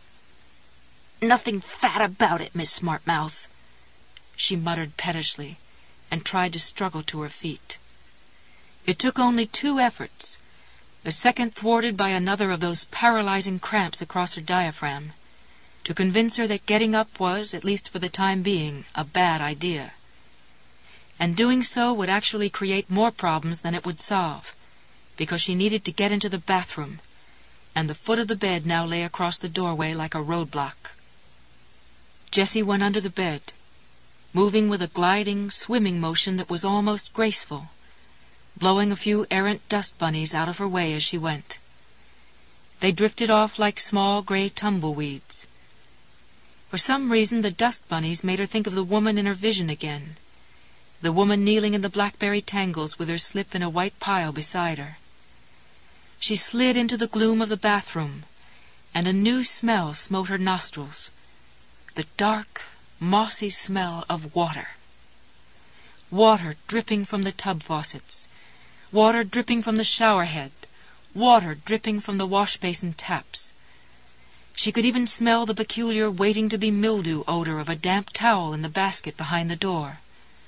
"Nothing fat about it, Miss Smartmouth," she muttered pettishly, and tried to struggle to her feet. It took only 2 efforts, the second thwarted by another of those paralyzing cramps across her diaphragm, to convince her that getting up was, at least for the time being, a bad idea. And doing so would actually create more problems than it would solve, because she needed to get into the bathroom, and the foot of the bed now lay across the doorway like a roadblock. Jessie went under the bed, moving with a gliding, swimming motion that was almost graceful, blowing a few errant dust bunnies out of her way as she went. They drifted off like small gray tumbleweeds. For some reason, the dust bunnies made her think of the woman in her vision again, the woman kneeling in the blackberry tangles with her slip in a white pile beside her. She slid into the gloom of the bathroom, and a new smell smote her nostrils, the dark, mossy smell of water. Water dripping from the tub faucets, water dripping from the shower head, water dripping from the wash basin taps. She could even smell the peculiar waiting-to-be-mildew odor of a damp towel in the basket behind the door.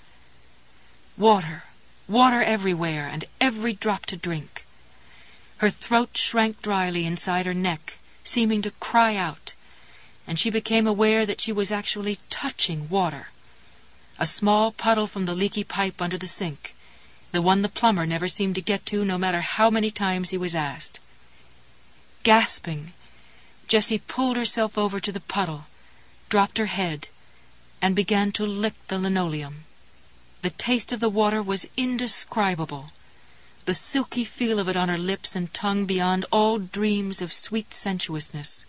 Water, water everywhere, and every drop to drink. Her throat shrank dryly inside her neck, seeming to cry out, and she became aware that she was actually touching water. A small puddle from the leaky pipe under the sink, the one the plumber never seemed to get to no matter how many times he was asked. Gasping, Jessie pulled herself over to the puddle, dropped her head, and began to lick the linoleum. The taste of the water was indescribable, the silky feel of it on her lips and tongue beyond all dreams of sweet sensuousness.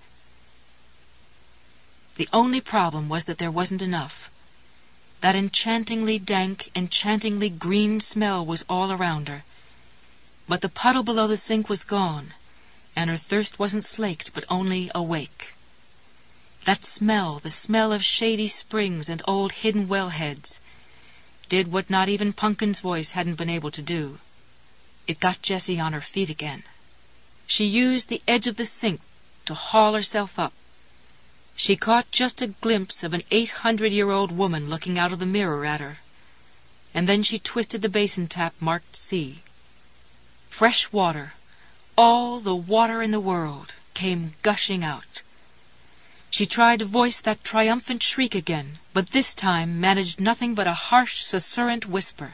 The only problem was that there wasn't enough. That enchantingly dank, enchantingly green smell was all around her. But the puddle below the sink was gone, and her thirst wasn't slaked but only awake. That smell, the smell of shady springs and old hidden wellheads, did what not even Punkin's voice hadn't been able to do. It got Jessie on her feet again. She used the edge of the sink to haul herself up. She caught just a glimpse of an 800-year-old woman looking out of the mirror at her, and then she twisted the basin tap marked C. Fresh water, all the water in the world, came gushing out. She tried to voice that triumphant shriek again, but this time managed nothing but a harsh, susurrant whisper.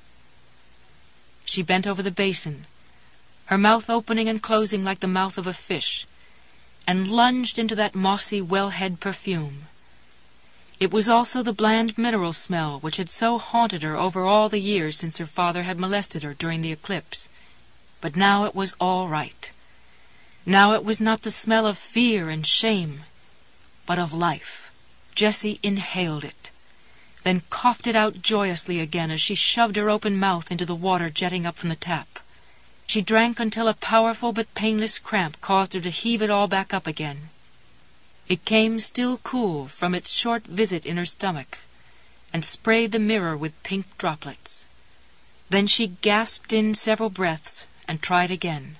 She bent over the basin, her mouth opening and closing like the mouth of a fish, and lunged into that mossy wellhead perfume. It was also the bland mineral smell which had so haunted her over all the years since her father had molested her during the eclipse. But now it was all right. Now it was not the smell of fear and shame, but of life. Jessie inhaled it, then coughed it out joyously again as she shoved her open mouth into the water jetting up from the tap. She drank until a powerful but painless cramp caused her to heave it all back up again. It came still cool from its short visit in her stomach, and sprayed the mirror with pink droplets. Then she gasped in several breaths and tried again.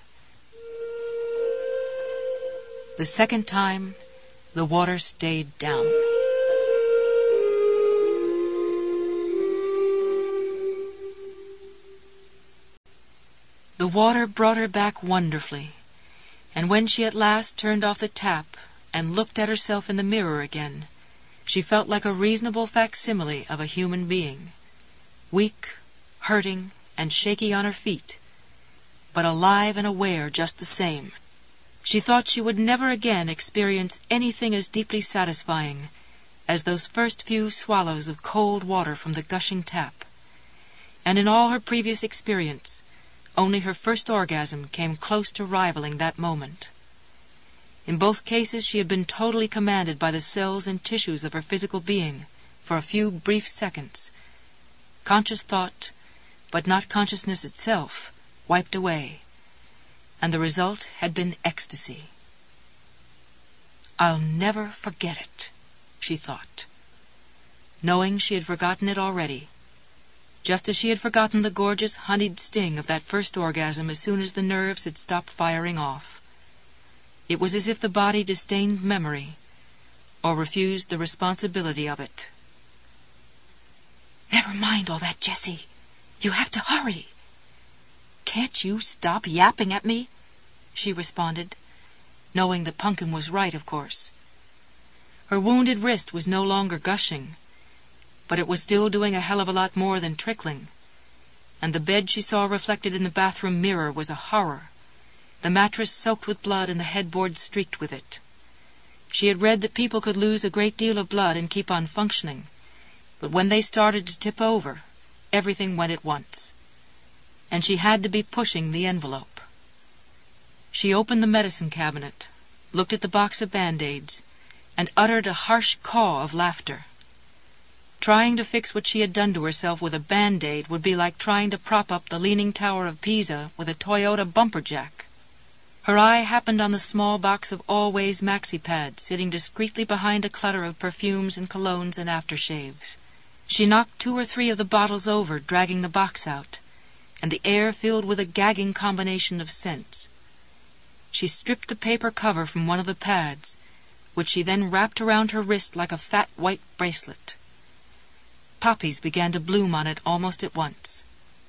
The second time, the water stayed down. The water brought her back wonderfully, and when she at last turned off the tap and looked at herself in the mirror again, she felt like a reasonable facsimile of a human being, weak, hurting, and shaky on her feet, but alive and aware just the same. She thought she would never again experience anything as deeply satisfying as those first few swallows of cold water from the gushing tap, and in all her previous experience, only her first orgasm came close to rivaling that moment. In both cases she had been totally commanded by the cells and tissues of her physical being for a few brief seconds. Conscious thought, but not consciousness itself, wiped away, and the result had been ecstasy. "I'll never forget it," she thought, knowing she had forgotten it already, just as she had forgotten the gorgeous honeyed sting of that first orgasm as soon as the nerves had stopped firing off. It was as if the body disdained memory, or refused the responsibility of it. "Never mind all that, Jessie. You have to hurry." "Can't you stop yapping at me?" she responded, knowing that Punkin was right, of course. Her wounded wrist was no longer gushing, but it was still doing a hell of a lot more than trickling, and the bed she saw reflected in the bathroom mirror was a horror, the mattress soaked with blood and the headboard streaked with it. She had read that people could lose a great deal of blood and keep on functioning, but when they started to tip over, everything went at once, and she had to be pushing the envelope. She opened the medicine cabinet, looked at the box of Band-Aids, and uttered a harsh caw of laughter. Trying to fix what she had done to herself with a Band-Aid would be like trying to prop up the Leaning Tower of Pisa with a Toyota bumper jack. Her eye happened on the small box of Always maxi pads sitting discreetly behind a clutter of perfumes and colognes and aftershaves. She knocked 2 or 3 of the bottles over, dragging the box out, and the air filled with a gagging combination of scents. She stripped the paper cover from one of the pads, which she then wrapped around her wrist like a fat white bracelet. Poppies began to bloom on it almost at once.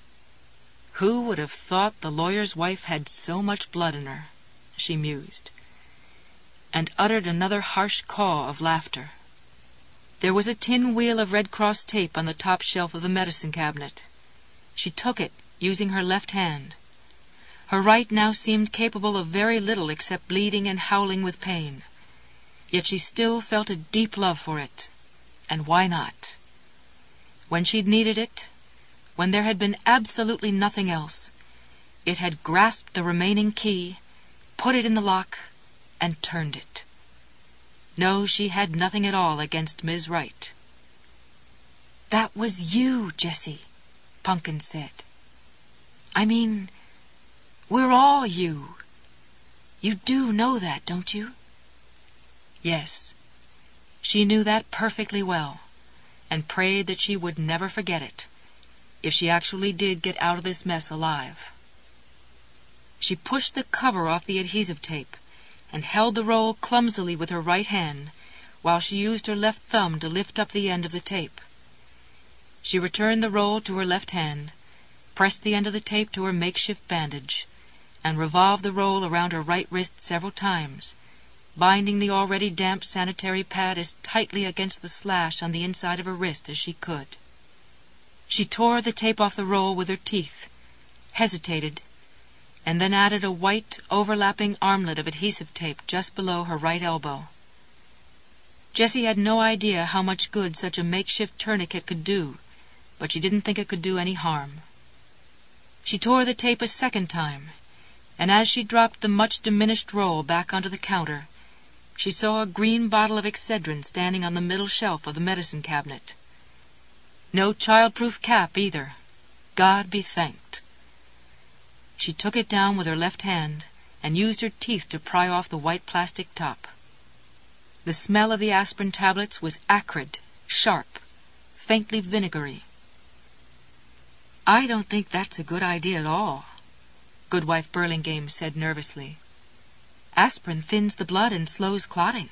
Who would have thought the lawyer's wife had so much blood in her, she mused, and uttered another harsh caw of laughter. There was a tin wheel of Red Cross tape on the top shelf of the medicine cabinet. She took it, using her left hand. Her right now seemed capable of very little except bleeding and howling with pain. Yet she still felt a deep love for it, and why not? When she'd needed it, when there had been absolutely nothing else, it had grasped the remaining key, put it in the lock, and turned it. No, she had nothing at all against Ms. Wright. "That was you, Jessie," Punkin said. "I mean, we're all you. You do know that, don't you?" Yes, she knew that perfectly well, and prayed that she would never forget it, if she actually did get out of this mess alive. She pushed the cover off the adhesive tape and held the roll clumsily with her right hand while she used her left thumb to lift up the end of the tape. She returned the roll to her left hand, pressed the end of the tape to her makeshift bandage, and revolved the roll around her right wrist several times, binding the already damp sanitary pad as tightly against the slash on the inside of her wrist as she could. She tore the tape off the roll with her teeth, hesitated, and then added a white, overlapping armlet of adhesive tape just below her right elbow. Jessie had no idea how much good such a makeshift tourniquet could do, but she didn't think it could do any harm. She tore the tape a second time, and as she dropped the much diminished roll back onto the counter, she saw a green bottle of Excedrin standing on the middle shelf of the medicine cabinet. No child-proof cap either. God be thanked. She took it down with her left hand and used her teeth to pry off the white plastic top. The smell of the aspirin tablets was acrid, sharp, faintly vinegary. "I don't think that's a good idea at all," Goodwife Burlingame said nervously. "Aspirin thins the blood and slows clotting."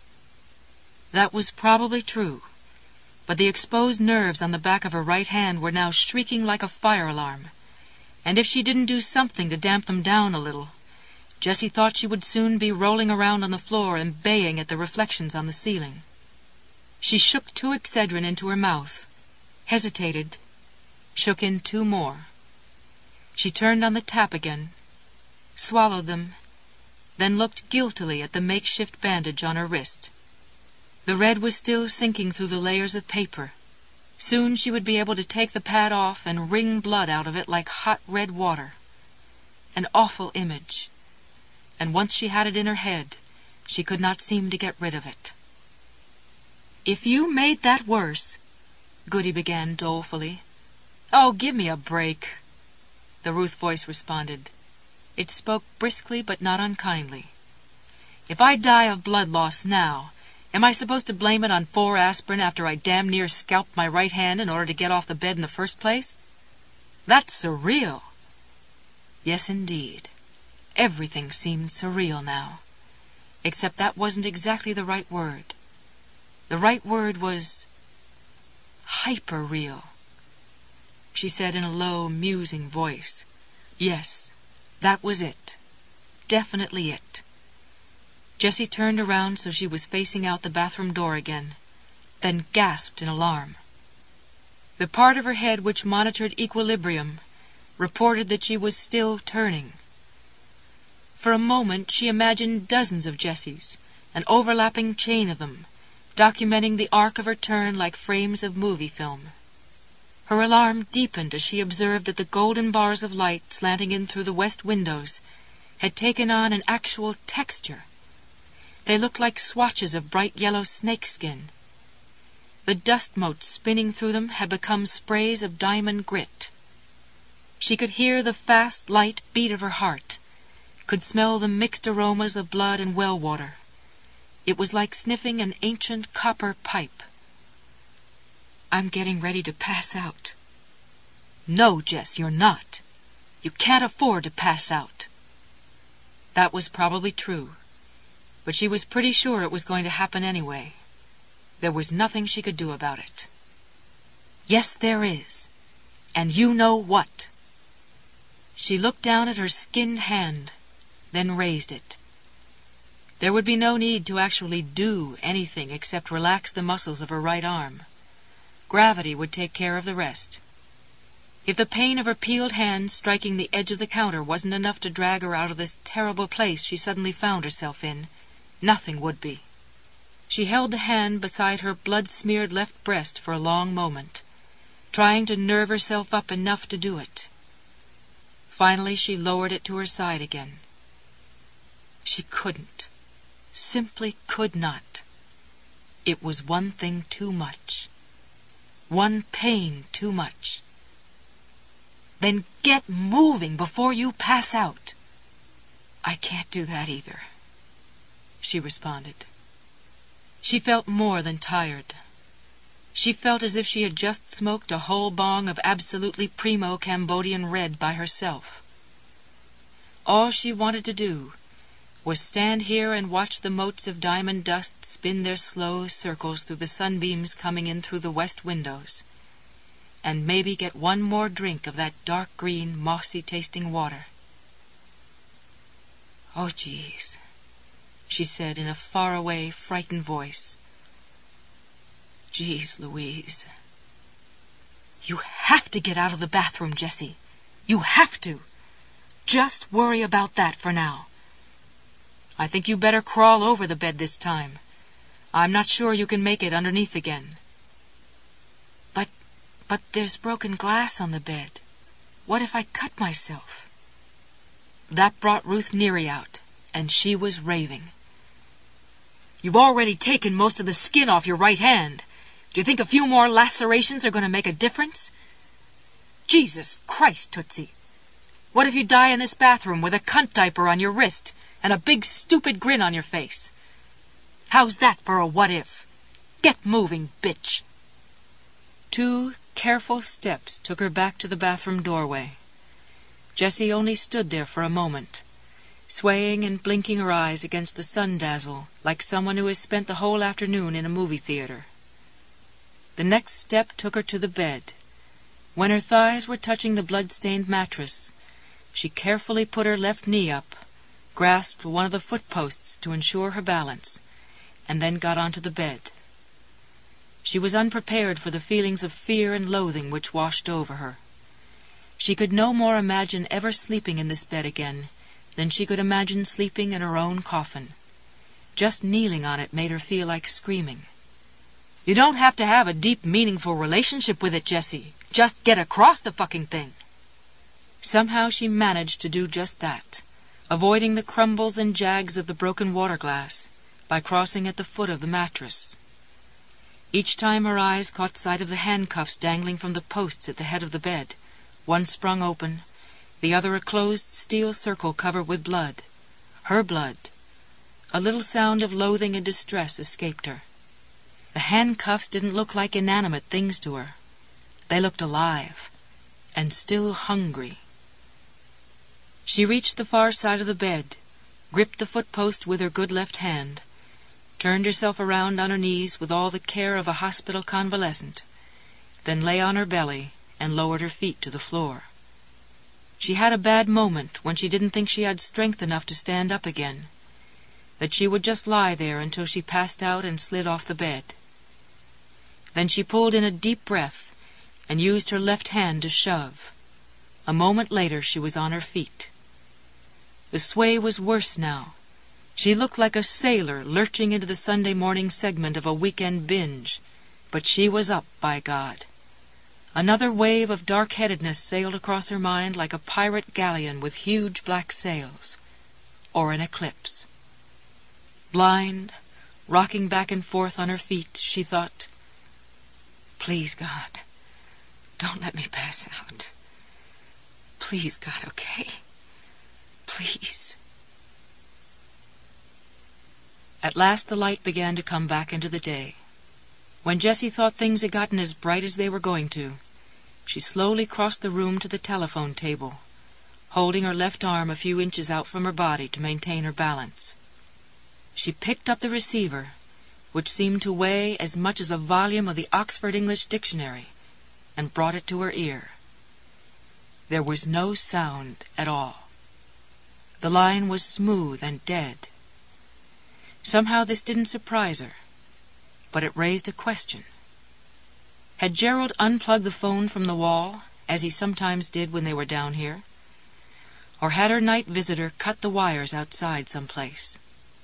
That was probably true, but the exposed nerves on the back of her right hand were now shrieking like a fire alarm, and if she didn't do something to damp them down a little, Jessie thought she would soon be rolling around on the floor and baying at the reflections on the ceiling. She shook 2 Excedrin into her mouth, hesitated, shook in 2 more. She turned on the tap again, swallowed them, then looked guiltily at the makeshift bandage on her wrist. The red was still sinking through the layers of paper. Soon she would be able to take the pad off and wring blood out of it like hot red water. An awful image, and once she had it in her head, she could not seem to get rid of it. "If you made that worse," Goody began dolefully. "Oh, give me a break," the Ruth voice responded. It spoke briskly but not unkindly. "If I die of blood loss now, am I supposed to blame it on 4 aspirin after I damn near scalped my right hand in order to get off the bed in the first place? That's surreal." Yes, indeed. Everything seemed surreal now, except that wasn't exactly the right word. The right word was hyper-real. She said in a low, musing voice, "Yes, that was it. Definitely it." Jessie turned around so she was facing out the bathroom door again, then gasped in alarm. The part of her head which monitored equilibrium reported that she was still turning. For a moment she imagined dozens of Jessies, an overlapping chain of them, documenting the arc of her turn like frames of movie film. Her alarm deepened as she observed that the golden bars of light slanting in through the west windows had taken on an actual texture. They looked like swatches of bright yellow snakeskin. The dust motes spinning through them had become sprays of diamond grit. She could hear the fast, light beat of her heart, could smell the mixed aromas of blood and well water. It was like sniffing an ancient copper pipe. "I'm getting ready to pass out." "No, Jess, you're not. You can't afford to pass out." That was probably true, but she was pretty sure it was going to happen anyway. There was nothing she could do about it. "Yes, there is. And you know what." She looked down at her skinned hand, then raised it. There would be no need to actually do anything except relax the muscles of her right arm. Gravity would take care of the rest. If the pain of her peeled hand striking the edge of the counter wasn't enough to drag her out of this terrible place she suddenly found herself in, nothing would be. She held the hand beside her blood-smeared left breast for a long moment, trying to nerve herself up enough to do it. Finally she lowered it to her side again. She couldn't. Simply could not. It was one thing too much. One pain too much. "Then get moving before you pass out." "I can't do that either," she responded. She felt more than tired. She felt as if she had just smoked a whole bong of absolutely primo Cambodian red by herself. All she wanted to do was stand here and watch the motes of diamond dust spin their slow circles through the sunbeams coming in through the west windows, and maybe get one more drink of that dark green, mossy-tasting water. Oh, geez. she said in a faraway, frightened voice. "Geez, Louise. You have to get out of the bathroom, Jessie. You have to. Just worry about that for now. I think you better crawl over the bed this time. I'm not sure you can make it underneath again." But there's broken glass on the bed. What if I cut myself?" That brought Ruth Neary out, and she was raving. "You've already taken most of the skin off your right hand. Do you think a few more lacerations are going to make a difference? Jesus Christ, Tootsie. What if you die in this bathroom with a cunt diaper on your wrist and a big stupid grin on your face? How's that for a what if? Get moving, bitch." 2 careful steps took her back to the bathroom doorway. Jessie only stood there for a moment, swaying and blinking her eyes against the sun dazzle like someone who has spent the whole afternoon in a movie theater. The next step took her to the bed. When her thighs were touching the blood-stained mattress, she carefully put her left knee up, grasped one of the footposts to ensure her balance, and then got onto the bed. She was unprepared for the feelings of fear and loathing which washed over her. She could no more imagine ever sleeping in this bed again than she could imagine sleeping in her own coffin. Just kneeling on it made her feel like screaming. "You don't have to have a deep, meaningful relationship with it, Jessie. Just get across the fucking thing." Somehow she managed to do just that, avoiding the crumbles and jags of the broken water glass by crossing at the foot of the mattress. Each time her eyes caught sight of the handcuffs dangling from the posts at the head of the bed, one sprung open, the other a closed steel circle covered with blood. Her blood. A little sound of loathing and distress escaped her. The handcuffs didn't look like inanimate things to her. They looked alive, and still hungry. She reached the far side of the bed, gripped the footpost with her good left hand, turned herself around on her knees with all the care of a hospital convalescent, then lay on her belly and lowered her feet to the floor. She had a bad moment when she didn't think she had strength enough to stand up again, that she would just lie there until she passed out and slid off the bed. Then she pulled in a deep breath and used her left hand to shove. A moment later she was on her feet. The sway was worse now. She looked like a sailor lurching into the Sunday morning segment of a weekend binge, but she was up, by God. Another wave of dark-headedness sailed across her mind like a pirate galleon with huge black sails, or an eclipse. Blind, rocking back and forth on her feet, she thought, "Please, God, don't let me pass out. Please, God, okay? Please." At last the light began to come back into the day. When Jessie thought things had gotten as bright as they were going to, she slowly crossed the room to the telephone table, holding her left arm a few inches out from her body to maintain her balance. She picked up the receiver, which seemed to weigh as much as a volume of the Oxford English Dictionary, and brought it to her ear. There was no sound at all. The line was smooth and dead. Somehow this didn't surprise her, but it raised a question. Had Gerald unplugged the phone from the wall, as he sometimes did when they were down here? Or had her night visitor cut the wires outside someplace?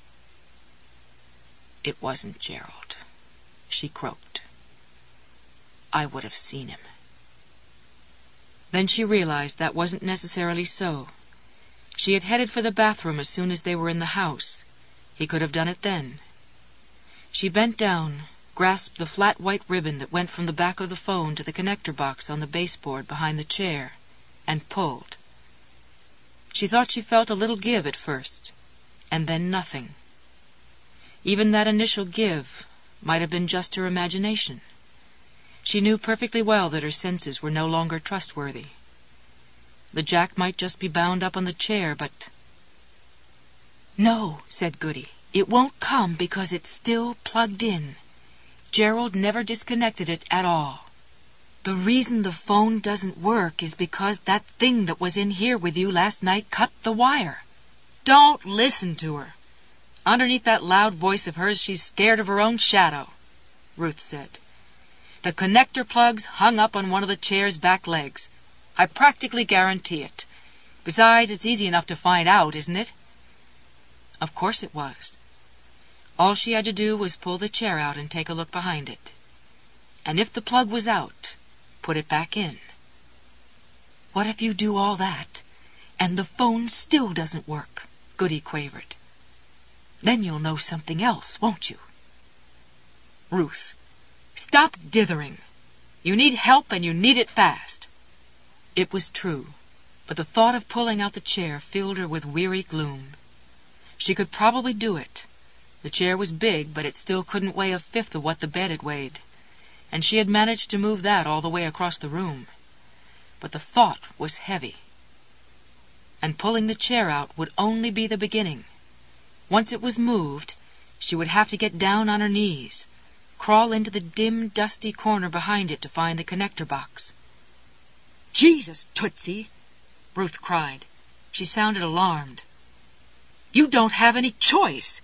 "It wasn't Gerald," she croaked. "I would have seen him." Then she realized that wasn't necessarily so. She had headed for the bathroom as soon as they were in the house. He could have done it then. She bent down, grasped the flat white ribbon that went from the back of the phone to the connector box on the baseboard behind the chair, and pulled. She thought she felt a little give at first, and then nothing. Even that initial give might have been just her imagination. She knew perfectly well that her senses were no longer trustworthy. The jack might just be bound up on the chair, but... "No," said Goody. "It won't come because it's still plugged in. Gerald never disconnected it at all. The reason the phone doesn't work is because that thing that was in here with you last night cut the wire. Don't listen to her. Underneath that loud voice of hers, she's scared of her own shadow, Ruth said. The connector plug's hung up on one of the chair's back legs. I practically guarantee it. Besides, it's easy enough to find out, isn't it? Of course it was. All she had to do was pull the chair out and take a look behind it. And if the plug was out, put it back in. What if you do all that, and the phone still doesn't work? Goody quavered. Then you'll know something else, won't you? Ruth, stop dithering. You need help and you need it fast. It was true, but the thought of pulling out the chair filled her with weary gloom. She could probably do it. The chair was big, but it still couldn't weigh a fifth of what the bed had weighed, and she had managed to move that all the way across the room. But the thought was heavy. And pulling the chair out would only be the beginning. Once it was moved, she would have to get down on her knees, crawl into the dim, dusty corner behind it to find the connector box. "Jesus, Tootsie!" Ruth cried. She sounded alarmed. "You don't have any choice.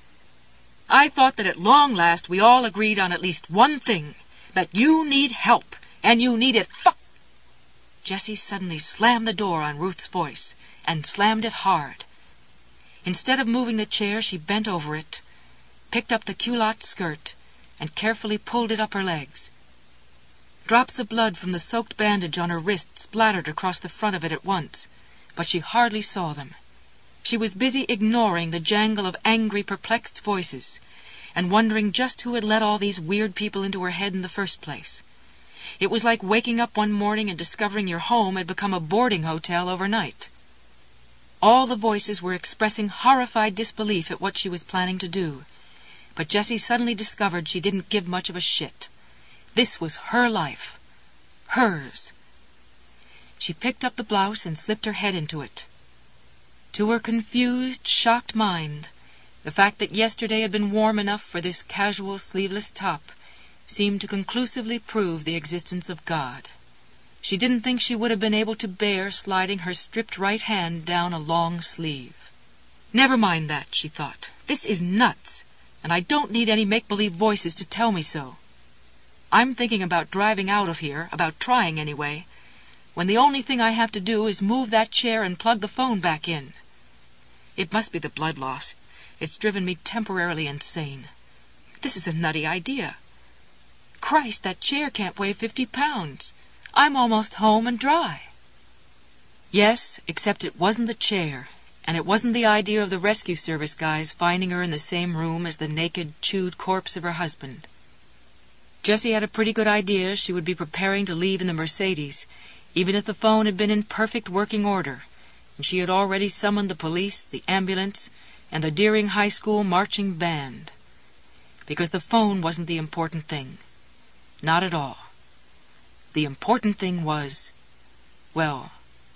I thought that at long last we all agreed on at least one thing, that you need help, and you need it Jessie suddenly slammed the door on Ruth's voice, and slammed it hard. Instead of moving the chair, she bent over it, picked up the culotte skirt, and carefully pulled it up her legs. Drops of blood from the soaked bandage on her wrist splattered across the front of it at once, but she hardly saw them. She was busy ignoring the jangle of angry, perplexed voices, and wondering just who had let all these weird people into her head in the first place. It was like waking up one morning and discovering your home had become a boarding hotel overnight. All the voices were expressing horrified disbelief at what she was planning to do, but Jessie suddenly discovered she didn't give much of a shit. This was her life. Hers. She picked up the blouse and slipped her head into it. To her confused, shocked mind, the fact that yesterday had been warm enough for this casual, sleeveless top seemed to conclusively prove the existence of God. She didn't think she would have been able to bear sliding her stripped right hand down a long sleeve. Never mind that, she thought. This is nuts, and I don't need any make-believe voices to tell me so. I'm thinking about driving out of here, about trying anyway, when the only thing I have to do is move that chair and plug the phone back in. It must be the blood loss. It's driven me temporarily insane. This is a nutty idea. Christ, that chair can't weigh 50 pounds. I'm almost home and dry. Yes, except it wasn't the chair, and it wasn't the idea of the rescue service guys finding her in the same room as the naked, chewed corpse of her husband. Jessie had a pretty good idea she would be preparing to leave in the Mercedes, even if the phone had been in perfect working order, and she had already summoned the police, the ambulance, and the Deering High School marching band. Because the phone wasn't the important thing. Not at all. The important thing was, well,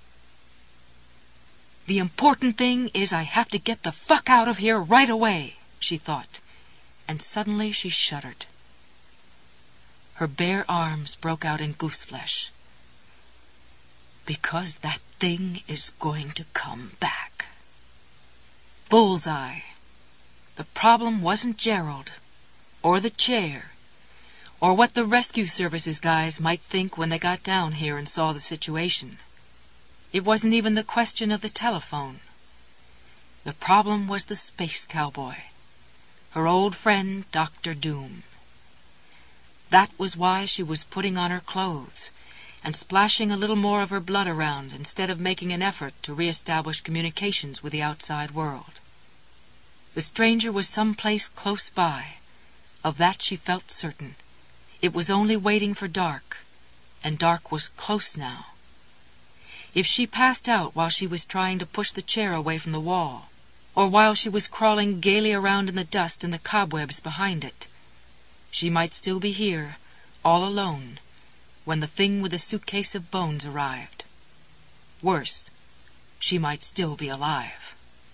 the important thing is I have to get the fuck out of here right away, she thought, and suddenly she shuddered. Her bare arms broke out in gooseflesh. Because that thing is going to come back. Bullseye. The problem wasn't Gerald, or the chair, or what the rescue services guys might think when they got down here and saw the situation. It wasn't even the question of the telephone. The problem was the space cowboy, her old friend Dr. Doom. That was why she was putting on her clothes and splashing a little more of her blood around instead of making an effort to reestablish communications with the outside world. The stranger was someplace close by. Of that she felt certain. It was only waiting for dark, and dark was close now. If she passed out while she was trying to push the chair away from the wall, or while she was crawling gaily around in the dust and the cobwebs behind it, she might still be here, all alone, when the thing with the suitcase of bones arrived. Worse, she might still be alive.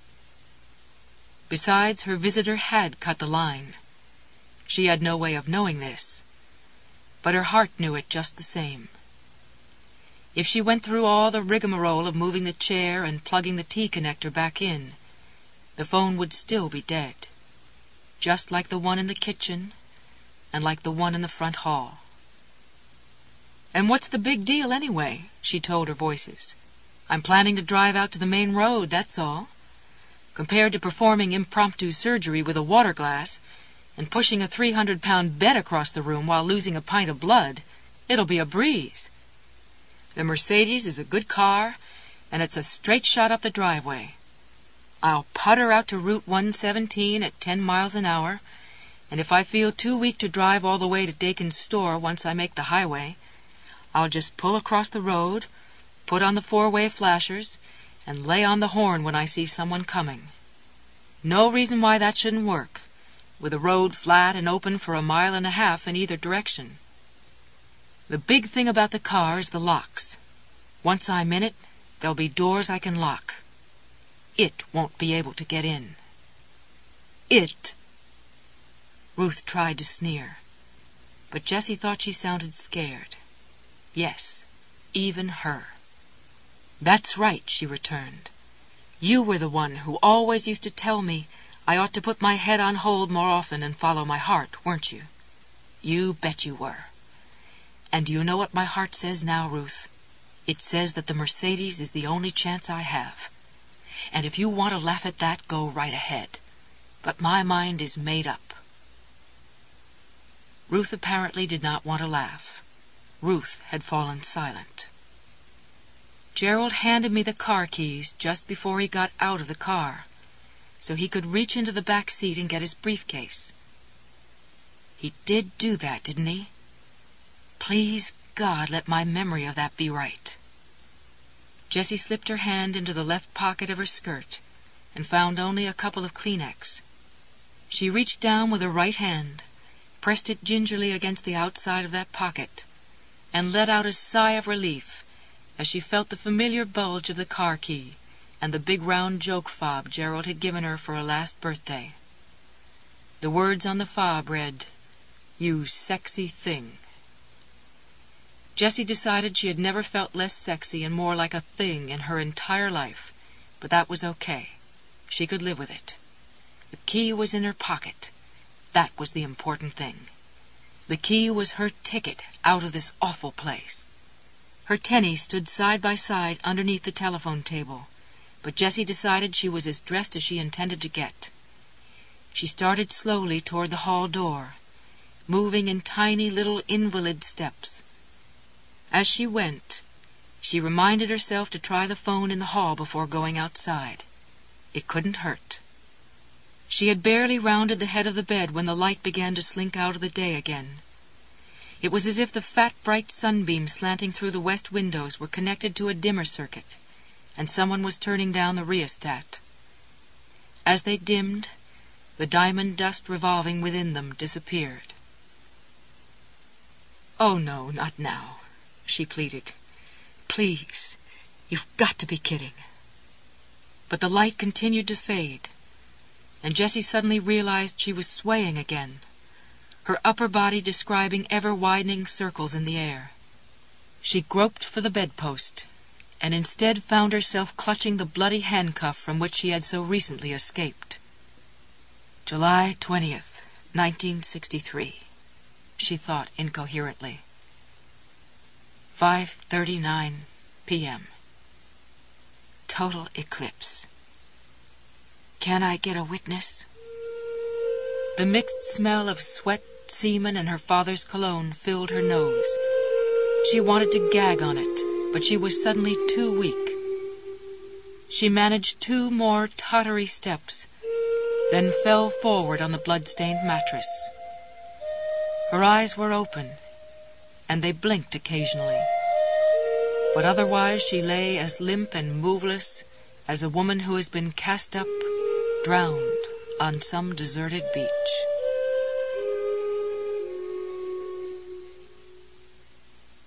Besides, her visitor had cut the line. She had no way of knowing this, but her heart knew it just the same. If she went through all the rigmarole of moving the chair and plugging the T-connector back in, the phone would still be dead, just like the one in the kitchen and like the one in the front hall. "And what's the big deal anyway?" she told her voices. "I'm planning to drive out to the main road, that's all. Compared to performing impromptu surgery with a water glass and pushing a 300-pound bed across the room while losing a pint of blood, it'll be a breeze. The Mercedes is a good car, and it's a straight shot up the driveway. I'll putter out to Route 117 at 10 miles an hour, and if I feel too weak to drive all the way to Dakin's store once I make the highway, I'll just pull across the road, put on the four-way flashers, and lay on the horn when I see someone coming. No reason why that shouldn't work, with the road flat and open for 1.5 miles in either direction. The big thing about the car is the locks. Once I'm in it, there'll be doors I can lock. It won't be able to get in. It." Ruth tried to sneer, but Jessie thought she sounded scared. Yes, even her. "That's right," she returned. "You were the one who always used to tell me I ought to put my head on hold more often and follow my heart, weren't you? You bet you were. And do you know what my heart says now, Ruth? It says that the Mercedes is the only chance I have. And if you want to laugh at that, go right ahead. But my mind is made up." Ruth apparently did not want to laugh. Ruth had fallen silent. Gerald handed me the car keys just before he got out of the car, so he could reach into the back seat and get his briefcase. He did do that, didn't he? Please, God, let my memory of that be right. Jessie slipped her hand into the left pocket of her skirt and found only a couple of Kleenex. She reached down with her right hand, pressed it gingerly against the outside of that pocket, and let out a sigh of relief as she felt the familiar bulge of the car key and the big round joke fob Gerald had given her for her last birthday. The words on the fob read, "You sexy thing." Jessie decided she had never felt less sexy and more like a thing in her entire life, but that was okay. She could live with it. The key was in her pocket. That was the important thing. The key was her ticket out of this awful place. Her tennies stood side by side underneath the telephone table, but Jessie decided she was as dressed as she intended to get. She started slowly toward the hall door, moving in tiny little invalid steps. As she went, she reminded herself to try the phone in the hall before going outside. It couldn't hurt. She had barely rounded the head of the bed when the light began to slink out of the day again. It was as if the fat, bright sunbeams slanting through the west windows were connected to a dimmer circuit, and someone was turning down the rheostat. As they dimmed, the diamond dust revolving within them disappeared. "Oh, no, not now," she pleaded. "Please, you've got to be kidding." But the light continued to fade, and Jessie suddenly realized she was swaying again, her upper body describing ever-widening circles in the air. She groped for the bedpost, and instead found herself clutching the bloody handcuff from which she had so recently escaped. July 20th, 1963, she thought incoherently. 5:39 p.m. Total eclipse. Can I get a witness? The mixed smell of sweat, semen, and her father's cologne filled her nose. She wanted to gag on it, but she was suddenly too weak. She managed 2 more tottery steps, then fell forward on the blood-stained mattress. Her eyes were open, and they blinked occasionally. But otherwise she lay as limp and moveless as a woman who has been cast up, drowned, on some deserted beach.